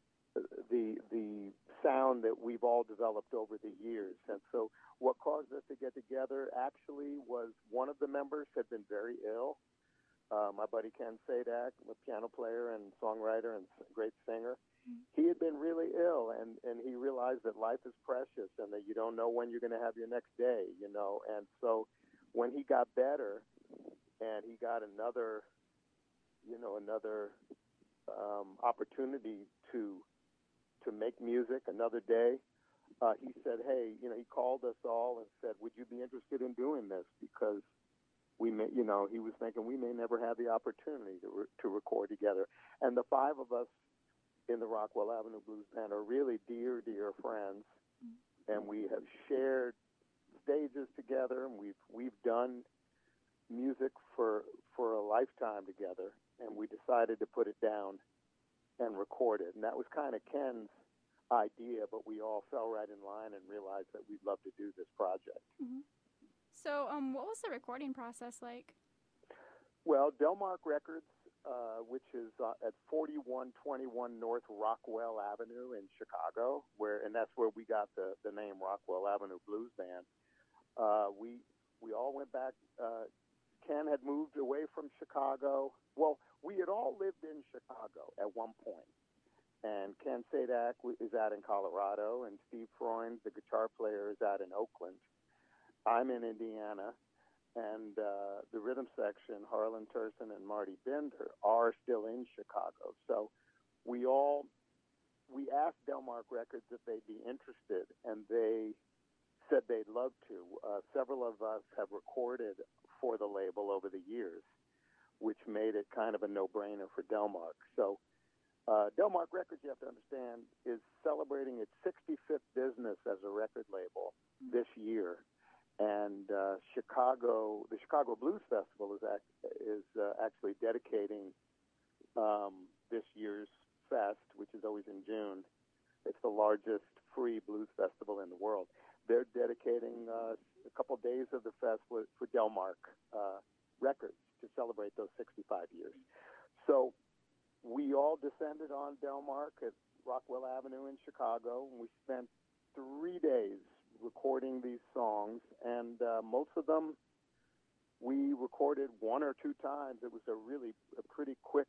the the sound that we've all developed over the years. And so what caused us to get together actually was one of the members had been very ill. Uh, my buddy Ken Sadak, a piano player and songwriter and great singer, mm-hmm. he had been really ill, and, and he realized that life is precious and that you don't know when you're going to have your next day, you know. And so when he got better and he got another, you know, another um, opportunity to to make music, another day, uh, he said, hey, you know, he called us all and said, would you be interested in doing this? Because we may, you know, he was thinking we may never have the opportunity to re- to record together. And the five of us in the Rockwell Avenue Blues Band are really dear, dear friends, mm-hmm. and we have shared stages together, and we've we've done music for for a lifetime together, and we decided to put it down and record it. And that was kind of Ken's idea, but we all fell right in line and realized that we'd love to do this project. Mm-hmm. So um, what was the recording process like? Well, Delmark Records, uh, which is uh, at forty-one twenty-one North Rockwell Avenue in Chicago, where and that's where we got the, the name Rockwell Avenue Blues Band. Uh, we we all went back. Uh, Ken had moved away from Chicago. Well, we had all lived in Chicago at one point. And Ken Sadak is out in Colorado, and Steve Freund, the guitar player, is out in Oakland. I'm in Indiana, and uh, the rhythm section, Harlan Turson and Marty Bender, are still in Chicago. So we all, we asked Delmark Records if they'd be interested, and they said they'd love to. Uh, several of us have recorded for the label over the years, which made it kind of a no-brainer for Delmark. So uh, Delmark Records, you have to understand, is celebrating its sixty-fifth business as a record label mm-hmm. this year. And uh, Chicago, the Chicago Blues Festival is act, is uh, actually dedicating um, this year's fest, which is always in June. It's the largest free blues festival in the world. They're dedicating uh, a couple days of the fest for, for Delmark uh, Records to celebrate those sixty-five years. So we all descended on Delmark at Rockwell Avenue in Chicago, and we spent three days recording these songs, and uh, most of them we recorded one or two times. It was a really a pretty quick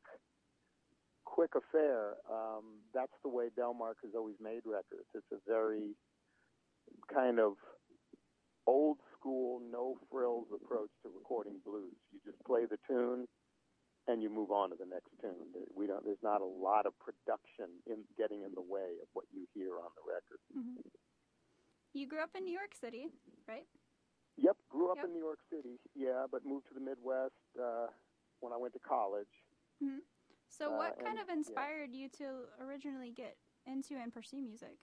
quick affair. Um, that's the way Delmark has always made records. It's a very kind of old school, no frills approach to recording blues. You just play the tune and you move on to the next tune. We don't. There's not a lot of production in getting in the way of what you hear on the record. Mm-hmm. You grew up in New York City, right? Yep, grew up yep. in New York City, yeah, but moved to the Midwest uh, when I went to college. Mm-hmm. So what uh, kind and, of inspired yeah. you to originally get into and pursue music?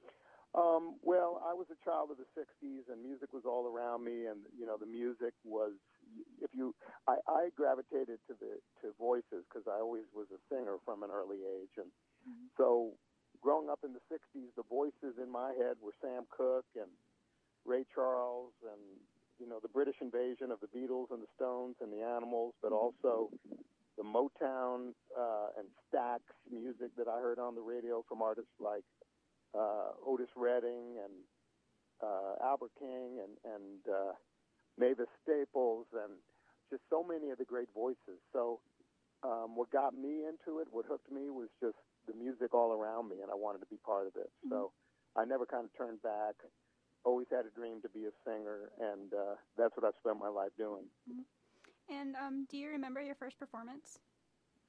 Um, well, I was a child of the sixties, and music was all around me, and, you know, the music was, if you, I, I gravitated to the to voices because I always was a singer from an early age, and mm-hmm. so growing up in the sixties, the voices in my head were Sam Cooke and Ray Charles and, you know, the British invasion of the Beatles and the Stones and the Animals, but also the Motown uh, and Stax music that I heard on the radio from artists like uh, Otis Redding and uh, Albert King and, and uh, Mavis Staples and just so many of the great voices. So um, what got me into it, what hooked me was just the music all around me, and I wanted to be part of it. Mm-hmm. So I never kind of turned back. Always had a dream to be a singer, and uh, that's what I've spent my life doing. Mm-hmm. And um, do you remember your first performance?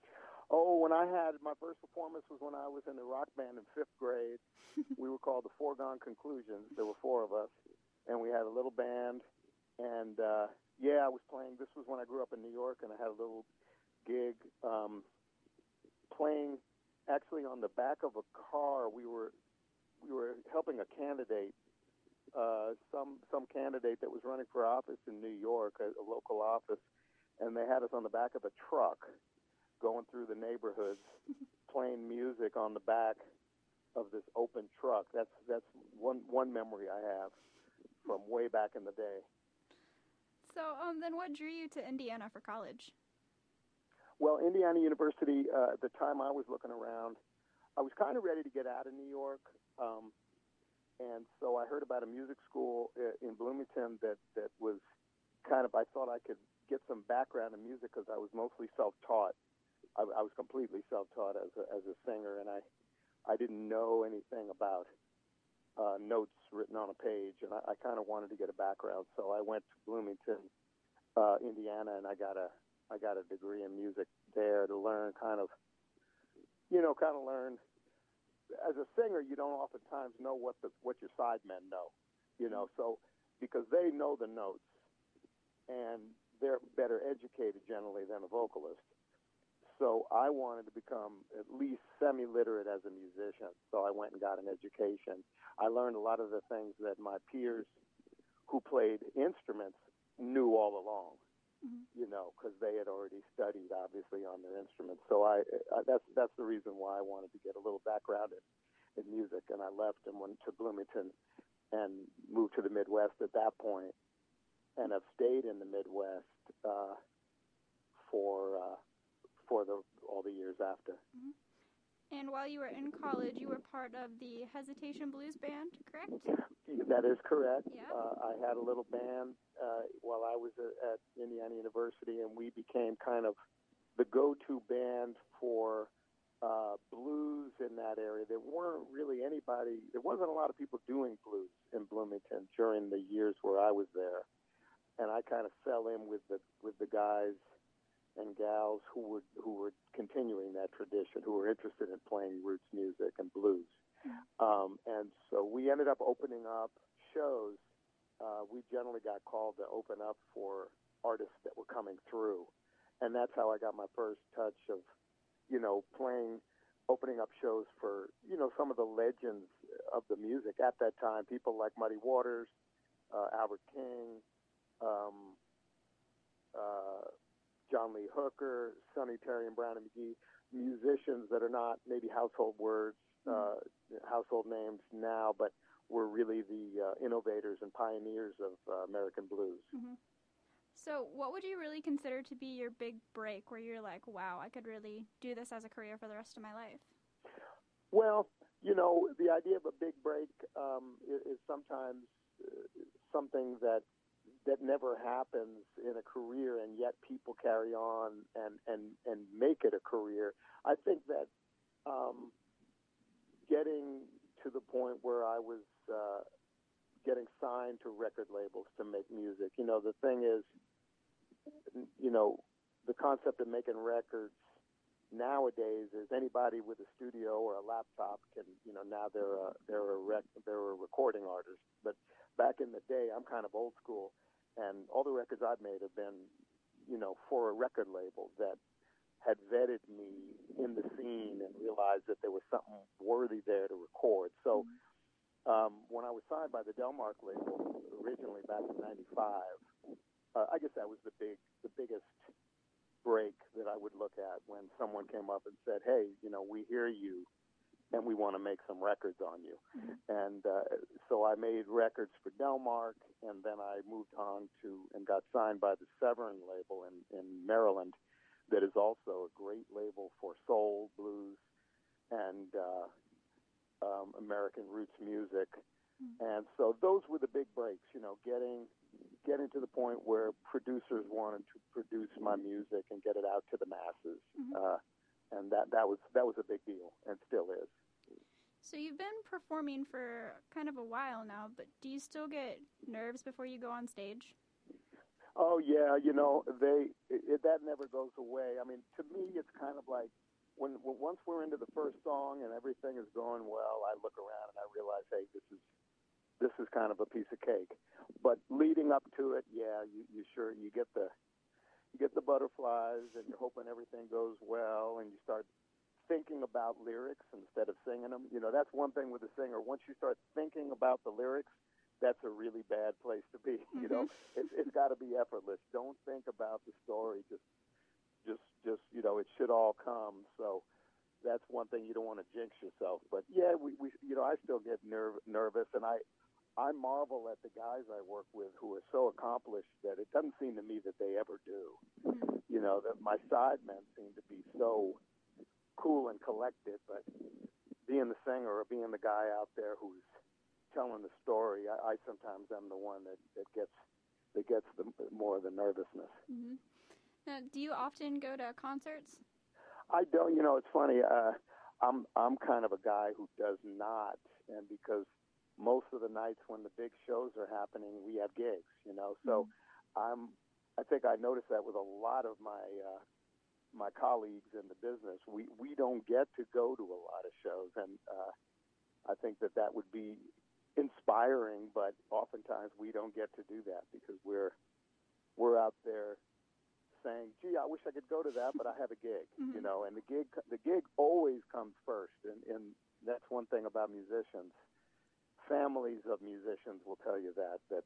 Oh, when I had my first performance was when I was in the rock band in fifth grade. We were called the Foregone Conclusions. There were four of us, and we had a little band. And uh, yeah, I was playing. This was when I grew up in New York, and I had a little gig um, playing. Actually, on the back of a car, we were we were helping a candidate, uh, some some candidate that was running for office in New York, a, a local office, and they had us on the back of a truck, going through the neighborhoods, playing music on the back of this open truck. That's that's one one memory I have from way back in the day. So, um, then what drew you to Indiana for college? Well, Indiana University, uh, at the time I was looking around, I was kind of ready to get out of New York, um, and so I heard about a music school in Bloomington that, that was kind of, I thought I could get some background in music because I was mostly self-taught. I, I was completely self-taught as a, as a singer, and I, I didn't know anything about uh, notes written on a page, and I, I kind of wanted to get a background, so I went to Bloomington, uh, Indiana, and I got a I got a degree in music there to learn kind of, you know, kind of learn. As a singer, you don't oftentimes know what the what your sidemen know, you know, so because they know the notes, and they're better educated generally than a vocalist. So I wanted to become at least semi-literate as a musician, so I went and got an education. I learned a lot of the things that my peers who played instruments knew all along. Mm-hmm. You know, because they had already studied, obviously, on their instruments. So I, I that's that's the reason why I wanted to get a little background in, in music. And I left and went to Bloomington and moved to the Midwest at that point, and I've stayed in the Midwest uh, for uh, for the all the years after. Mm-hmm. And while you were in college, you were part of the Hesitation Blues Band, correct? That is correct. Yeah. Uh, I had a little band uh, while I was at Indiana University, and we became kind of the go-to band for uh, blues in that area. There weren't really anybody, there wasn't a lot of people doing blues in Bloomington during the years where I was there. And I kind of fell in with the with the guys and gals who were who were continuing that tradition, who were interested in playing roots music and blues. Um, and so we ended up opening up shows. Uh, we generally got called to open up for artists that were coming through. And that's how I got my first touch of, you know, playing, opening up shows for, you know, some of the legends of the music at that time, people like Muddy Waters, uh, Albert King, um, uh, John Lee Hooker, Sonny Terry and Brownie McGhee, musicians that are not maybe household words, uh, household names now, but were really the uh, innovators and pioneers of uh, American blues. Mm-hmm. So what would you really consider to be your big break where you're like, wow, I could really do this as a career for the rest of my life? Well, you know, the idea of a big break um, is, is sometimes uh, something that that never happens in a career, and yet people carry on and, and, and make it a career. I think that um, getting to the point where I was uh, getting signed to record labels to make music, you know, the thing is, you know, the concept of making records nowadays is anybody with a studio or a laptop can, you know, now they're a, they're a, rec, they're a recording artist. But back in the day, I'm kind of old school. And all the records I've made have been, you know, for a record label that had vetted me in the scene and realized that there was something worthy there to record. So um, when I was signed by the Delmark label originally back in ninety-five, uh, I guess that was the big, the biggest break that I would look at when someone came up and said, hey, you know, we hear you and we want to make some records on you. Mm-hmm. And uh, so I made records for Delmark, and then I moved on to and got signed by the Severn label in, in Maryland that is also a great label for soul, blues, and uh, um, American roots music. Mm-hmm. And so those were the big breaks, you know, getting getting to the point where producers wanted to produce my music and get it out to the masses. Mm-hmm. Uh, and that, that was that was a big deal, and still is. So you've been performing for kind of a while now, but do you still get nerves before you go on stage? Oh, yeah, you know, they it, that never goes away. I mean, to me, it's kind of like when, when once we're into the first song and everything is going well, I look around and I realize, hey, this is this is kind of a piece of cake. But leading up to it, yeah, you, you sure you get the you get the butterflies, and you're hoping everything goes well, and you start thinking about lyrics instead of singing them. You know, that's one thing with a singer. Once you start thinking about the lyrics, that's a really bad place to be. You know, it's, it's got to be effortless. Don't think about the story. Just, just, just, you know, it should all come. So that's one thing you don't want to jinx yourself. But yeah, we, we you know, I still get nerv- nervous, and I, I marvel at the guys I work with who are so accomplished that it doesn't seem to me that they ever do. You know, that my sidemen seem to be so cool and collected, but being the singer or being the guy out there who's telling the story, I, I sometimes am the one that, that gets that gets the more of the nervousness. Mm-hmm. Now, do you often go to concerts? I don't. You know, it's funny. Uh, I'm I'm kind of a guy who does not, and because most of the nights when the big shows are happening, we have gigs. You know, so mm-hmm. I'm. I think I noticed that with a lot of my uh, my colleagues in the business. We we don't get to go to a lot of shows, and uh, I think that that would be inspiring, but oftentimes we don't get to do that because we're we're out there saying, "Gee, I wish I could go to that, but I have a gig." Mm-hmm. You know, and the gig the gig always comes first, and, and that's one thing about musicians. Families of musicians will tell you that that.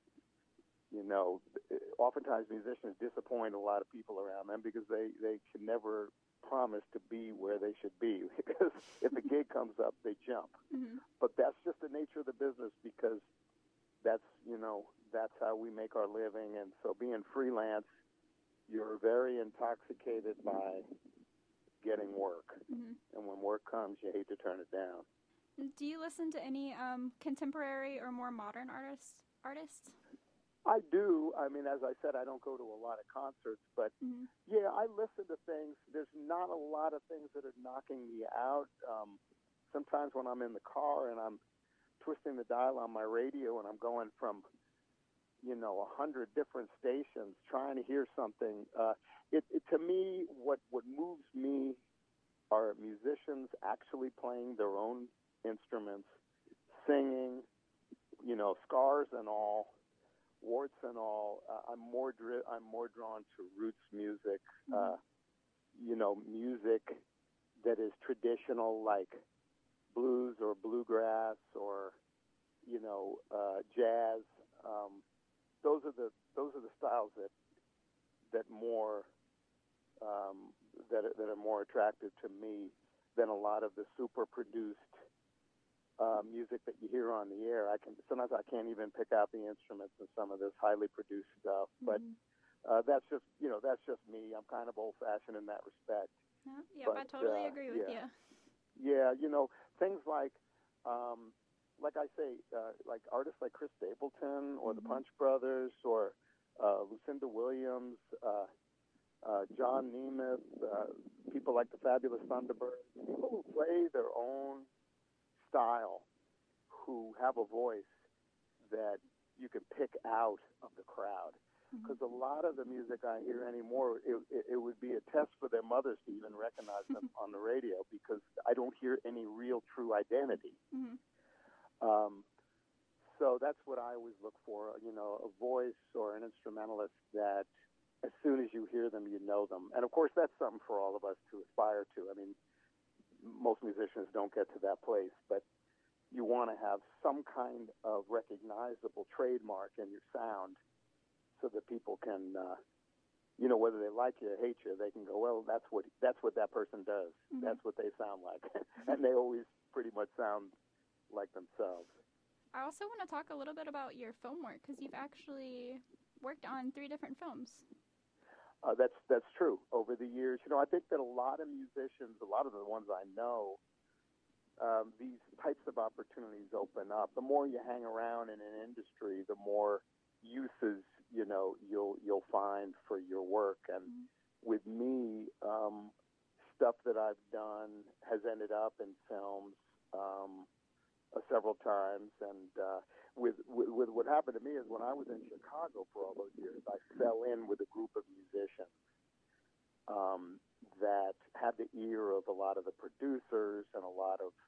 You know, oftentimes musicians disappoint a lot of people around them because they, they can never promise to be where they should be. Because if a gig comes up, they jump. Mm-hmm. But that's just the nature of the business because that's, you know, that's how we make our living. And so being freelance, you're very intoxicated by getting work. Mm-hmm. And when work comes, you hate to turn it down. Do you listen to any um, contemporary or more modern artists? artists? I do. I mean, as I said, I don't go to a lot of concerts, but mm-hmm. yeah, I listen to things. There's not a lot of things that are knocking me out. Um, sometimes when I'm in the car and I'm twisting the dial on my radio and I'm going from, you know, a hundred different stations trying to hear something, uh, it, it to me, what, what moves me are musicians actually playing their own instruments, singing, you know, scars and all. Warts and all, uh, I'm more dri- I'm more drawn to roots music, uh, you know, music that is traditional, like blues or bluegrass or, you know, uh, jazz. Um, those are the those are the styles that that more um, that that are more attractive to me than a lot of the super produced. Uh, music that you hear on the air. I can sometimes I can't even pick out the instruments in some of this highly produced stuff. But uh, that's just you know that's just me. I'm kind of old-fashioned in that respect. Yeah, yeah but, I totally uh, agree with yeah. you. Yeah, you know things like um, like I say, uh, like artists like Chris Stapleton or mm-hmm. the Punch Brothers or uh, Lucinda Williams, uh, uh, John Nemeth, uh, people like the Fabulous Thunderbirds, people who play their own style, who have a voice that you can pick out of the crowd. Because mm-hmm. a lot of the music I hear anymore, it, it, it would be a test for their mothers to even recognize them on the radio because I don't hear any real true identity. Mm-hmm. Um, so that's what I always look for, you know, a voice or an instrumentalist that as soon as you hear them, you know them. And of course, that's something for all of us to aspire to. I mean, most musicians don't get to that place, but you want to have some kind of recognizable trademark in your sound so that people can, uh, you know, whether they like you or hate you, they can go, well, that's what that's what that person does. Mm-hmm. That's what they sound like. And they always pretty much sound like themselves. I also want to talk a little bit about your film work because you've actually worked on three different films. Uh, that's that's true. Over the years, you know, I think that a lot of musicians, a lot of the ones I know, um, these types of opportunities open up. The more you hang around in an industry, the more uses, you know, you'll you'll find for your work. And mm-hmm. with me, um, stuff that I've done has ended up in films um, uh, several times. And uh, with, with with what happened to me is when I was in Chicago for all those years, I fell in with a group of musicians um, that had the ear of a lot of the producers and a lot of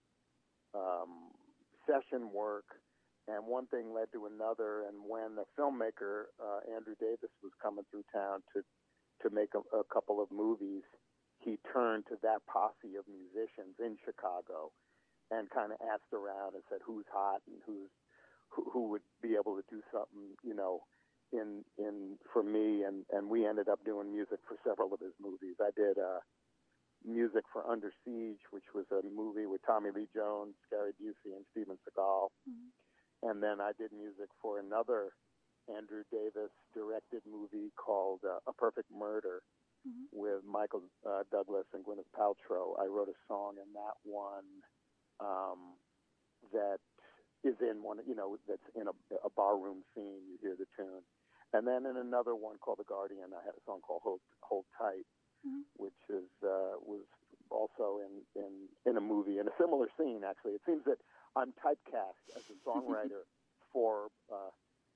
um, session work. And one thing led to another. And when the filmmaker, uh, Andrew Davis, was coming through town to, to make a, a couple of movies, he turned to that posse of musicians in Chicago and kind of asked around and said, who's hot and who's who, who would be able to do something, you know, in in for me. And, and we ended up doing music for several of his movies. I did uh, music for Under Siege, which was a movie with Tommy Lee Jones, Gary Busey, and Steven Seagal. Mm-hmm. And then I did music for another Andrew Davis directed movie called uh, A Perfect Murder, mm-hmm. with Michael uh, Douglas and Gwyneth Paltrow. I wrote a song in that one um, that is in one, you know, that's in a, a barroom scene. You hear the tune. And then in another one called The Guardian, I had a song called Hold, Hold Tight, mm-hmm. which is uh, was also in, in, in a movie, in a similar scene, actually. It seems that I'm typecast as a songwriter for uh,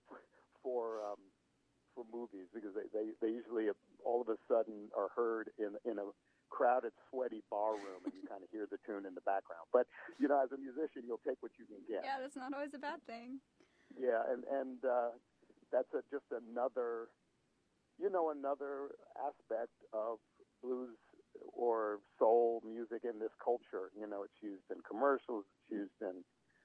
for um, for movies, because they, they, they usually all of a sudden are heard in in a crowded, sweaty bar room, and you kind of hear the tune in the background. But, you know, as a musician, you'll take what you can get. Yeah, that's not always a bad thing. Yeah, and, and uh, that's a, just another, you know, another aspect of blues or soul music in this culture. You know, it's used in commercials, it's used in,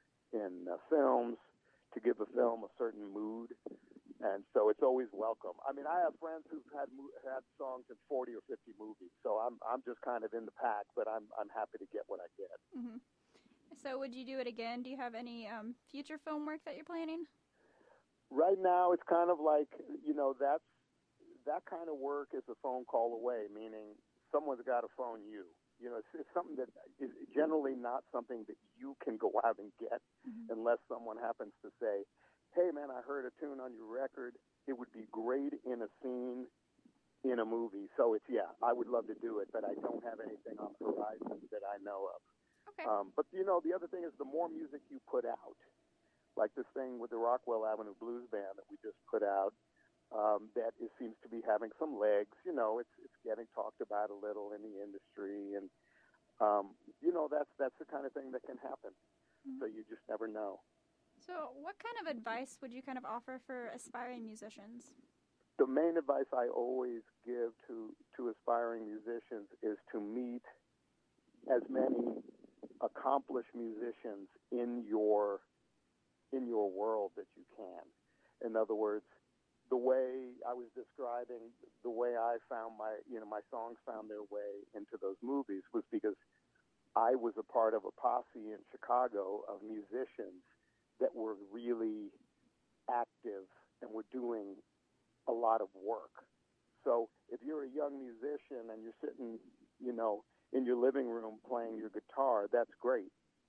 in uh, films to give a film a certain mood. And so it's always welcome. I mean, I have friends who've had had songs in forty or fifty movies, so I'm I'm just kind of in the pack, but I'm I'm happy to get what I get. Mm-hmm. So would you do it again? Do you have any um, future film work that you're planning? Right now, it's kind of like, you know, that's that kind of work is a phone call away, meaning someone's got to phone you. You know, it's, it's something that is generally not something that you can go out and get, mm-hmm. unless someone happens to say, hey, man, I heard a tune on your record. It would be great in a scene in a movie. So it's, yeah, I would love to do it, but I don't have anything on the horizon that I know of. Okay. Um, but, you know, the other thing is the more music you put out, like this thing with the Rockwell Avenue Blues Band that we just put out, um, that it seems to be having some legs. You know, it's it's getting talked about a little in the industry. And, um, you know, that's, that's the kind of thing that can happen. Mm-hmm. So you just never know. So what kind of advice would you kind of offer for aspiring musicians? The main advice I always give to, to aspiring musicians is to meet as many accomplished musicians in your in your world that you can. In other words, the way I was describing, the way I found my, you know, my songs found their way into those movies was because I was a part of a posse in Chicago of musicians that were really active and were doing a lot of work. So if you're a young musician and you're sitting, you know, in your living room playing your guitar, that's great.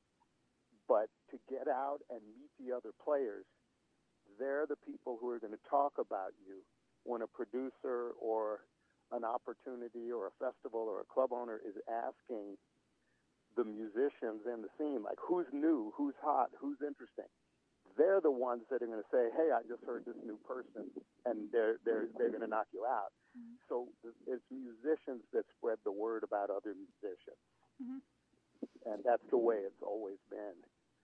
But to get out and meet the other players, they're the people who are going to talk about you when a producer or an opportunity or a festival or a club owner is asking the musicians in the scene, like, who's new, who's hot, who's interesting. They're the ones that are going to say, hey, I just heard this new person, and they're they're they're going to knock you out. Mm-hmm. So it's musicians that spread the word about other musicians. Mm-hmm. And that's the way it's always been.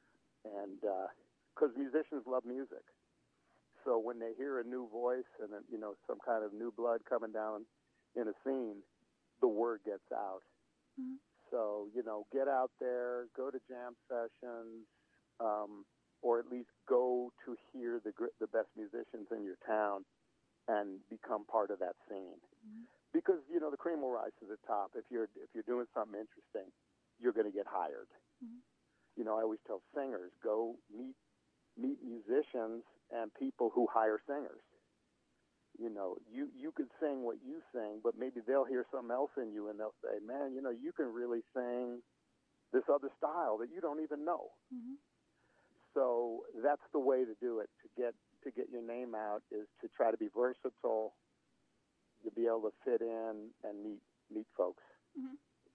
And because uh, musicians love music. So when they hear a new voice and, you know, some kind of new blood coming down in a scene, the word gets out. Mm-hmm. So, you know, get out there, go to jam sessions, um, or at least go to hear the the best musicians in your town and become part of that scene. Mm-hmm. Because, you know, the cream will rise to the top. If you're if you're doing something interesting, you're going to get hired. Mm-hmm. You know, I always tell singers, go meet meet musicians and people who hire singers. You know, you, you could sing what you sing, but maybe they'll hear something else in you and they'll say, man, you know, you can really sing this other style that you don't even know. Mm-hmm. So that's the way to do it, to get to get your name out, is to try to be versatile, to be able to fit in and meet meet folks. Mm-hmm.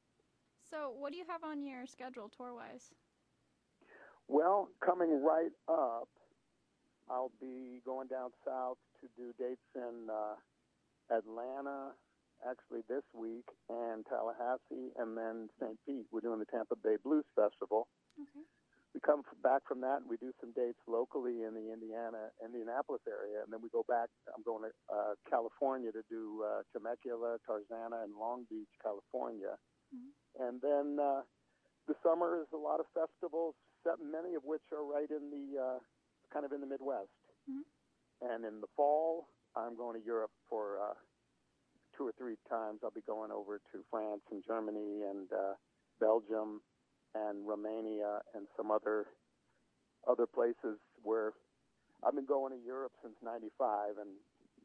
So what do you have on your schedule tour-wise? Well, coming right up, I'll be going down south to do dates in uh, Atlanta, actually this week, and Tallahassee, and then Saint Pete. We're doing the Tampa Bay Blues Festival. Okay. We come f- back from that, and we do some dates locally in the Indiana, Indianapolis area, and then we go back. I'm going to uh, California to do uh, Temecula, Tarzana, and Long Beach, California. Mm-hmm. And then uh, the summer is a lot of festivals, many of which are right in the uh, kind of in the Midwest. Mm-hmm. And in the fall, I'm going to Europe for uh, two or three times. I'll be going over to France and Germany and uh, Belgium and Romania and some other other places where I've been going to Europe since ninety-five, and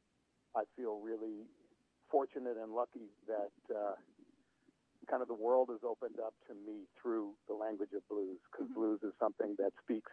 I feel really fortunate and lucky that uh, kind of the world has opened up to me through the language of blues, because mm-hmm. blues is something that speaks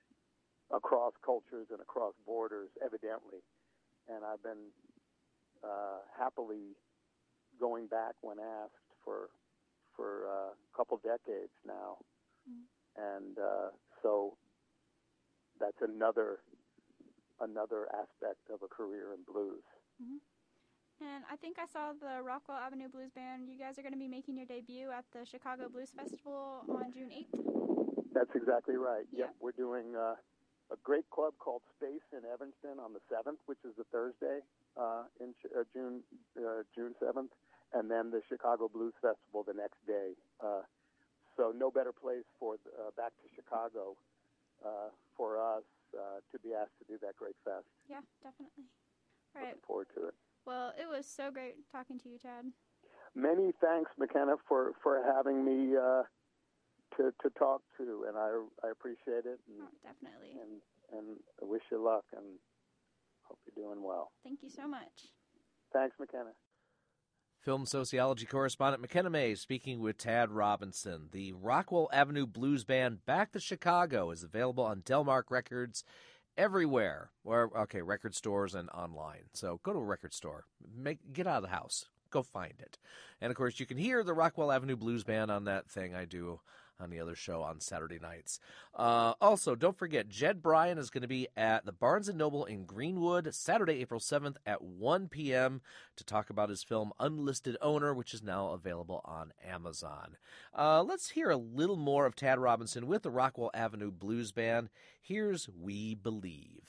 across cultures and across borders, evidently. And I've been uh, happily going back when asked for for uh, a couple decades now. Mm-hmm. And uh, so that's another another aspect of a career in blues. Mm-hmm. And I think I saw the Rockwell Avenue Blues Band. You guys are going to be making your debut at the Chicago Blues Festival on June eighth? That's exactly right. Yeah. Yep, we're doing uh, a great club called Space in Evanston on the seventh, which is a Thursday uh, in uh, June uh, June seventh, and then the Chicago Blues Festival the next day. Uh, so no better place for uh, back to Chicago uh, for us uh, to be asked to do that great fest. Yeah, definitely. All right. Looking forward to it. Well, it was so great talking to you, Tad. Many thanks, McKenna, for, for having me uh, to to talk to, and I I appreciate it. And, oh, definitely. And and I wish you luck, and hope you're doing well. Thank you so much. Thanks, McKenna. Film sociology correspondent McKenna May speaking with Tad Robinson. The Rockwell Avenue Blues Band Back to Chicago is available on Delmark Records everywhere. Or okay, record stores and online. So go to a record store. Make get out of the house. Go find it. And of course, you can hear the Rockwell Avenue Blues Band on that thing I do on the other show on Saturday nights. Uh, also, don't forget, Jed Bryan is going to be at the Barnes and Noble in Greenwood Saturday, April seventh at one p.m. to talk about his film Unlisted Owner, which is now available on Amazon. Uh, let's hear a little more of Tad Robinson with the Rockwell Avenue Blues Band. Here's We Believe.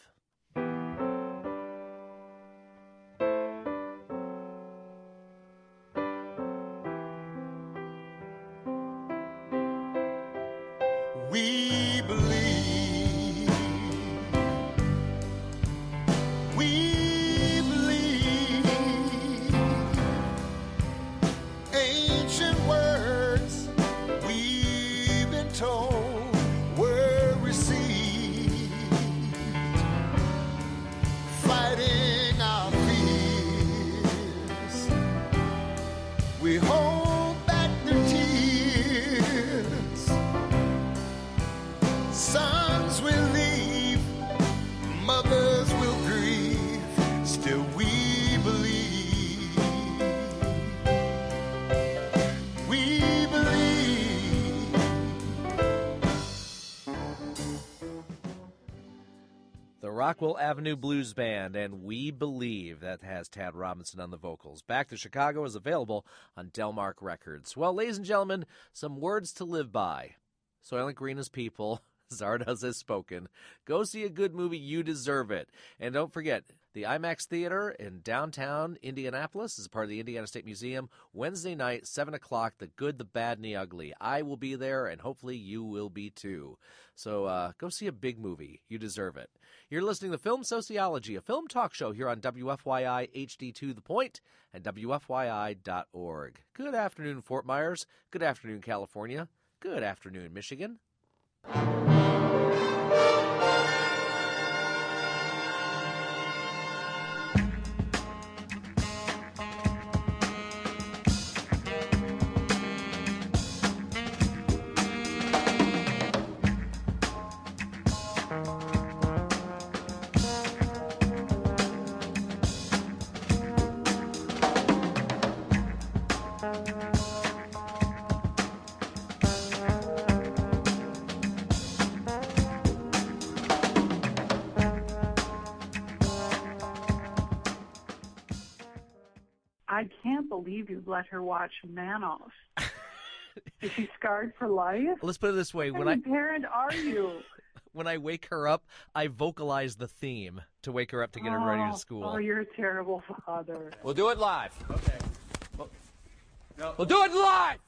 We believe, we believe, ancient words we've been told were received, fighting our fears. We hold back the tears. Sons will leave, mothers will grieve, still we believe, we believe. The Rockwell Avenue Blues Band and We Believe, that has Tad Robinson on the vocals. Back to Chicago is available on Delmark Records. Well, ladies and gentlemen, some words to live by. Soylent Green is people. Zardoz has spoken. Go see a good movie. You deserve it. And don't forget, the IMAX Theater in downtown Indianapolis is part of the Indiana State Museum. Wednesday night, seven o'clock, The Good, the Bad, and the Ugly. I will be there, and hopefully you will be too. So uh, go see a big movie. You deserve it. You're listening to Film Sociology, a film talk show here on W F Y I H D two The Point and W F Y I dot org. Good afternoon, Fort Myers. Good afternoon, California. Good afternoon, Michigan. I can't believe you'd let her watch Manos. Is she scarred for life? Let's put it this way: what when kind I of parent are you? when I wake her up, I vocalize the theme to wake her up to get her ready to school. Oh, you're a terrible father. We'll do it live. Okay. We'll, no. we'll do it live!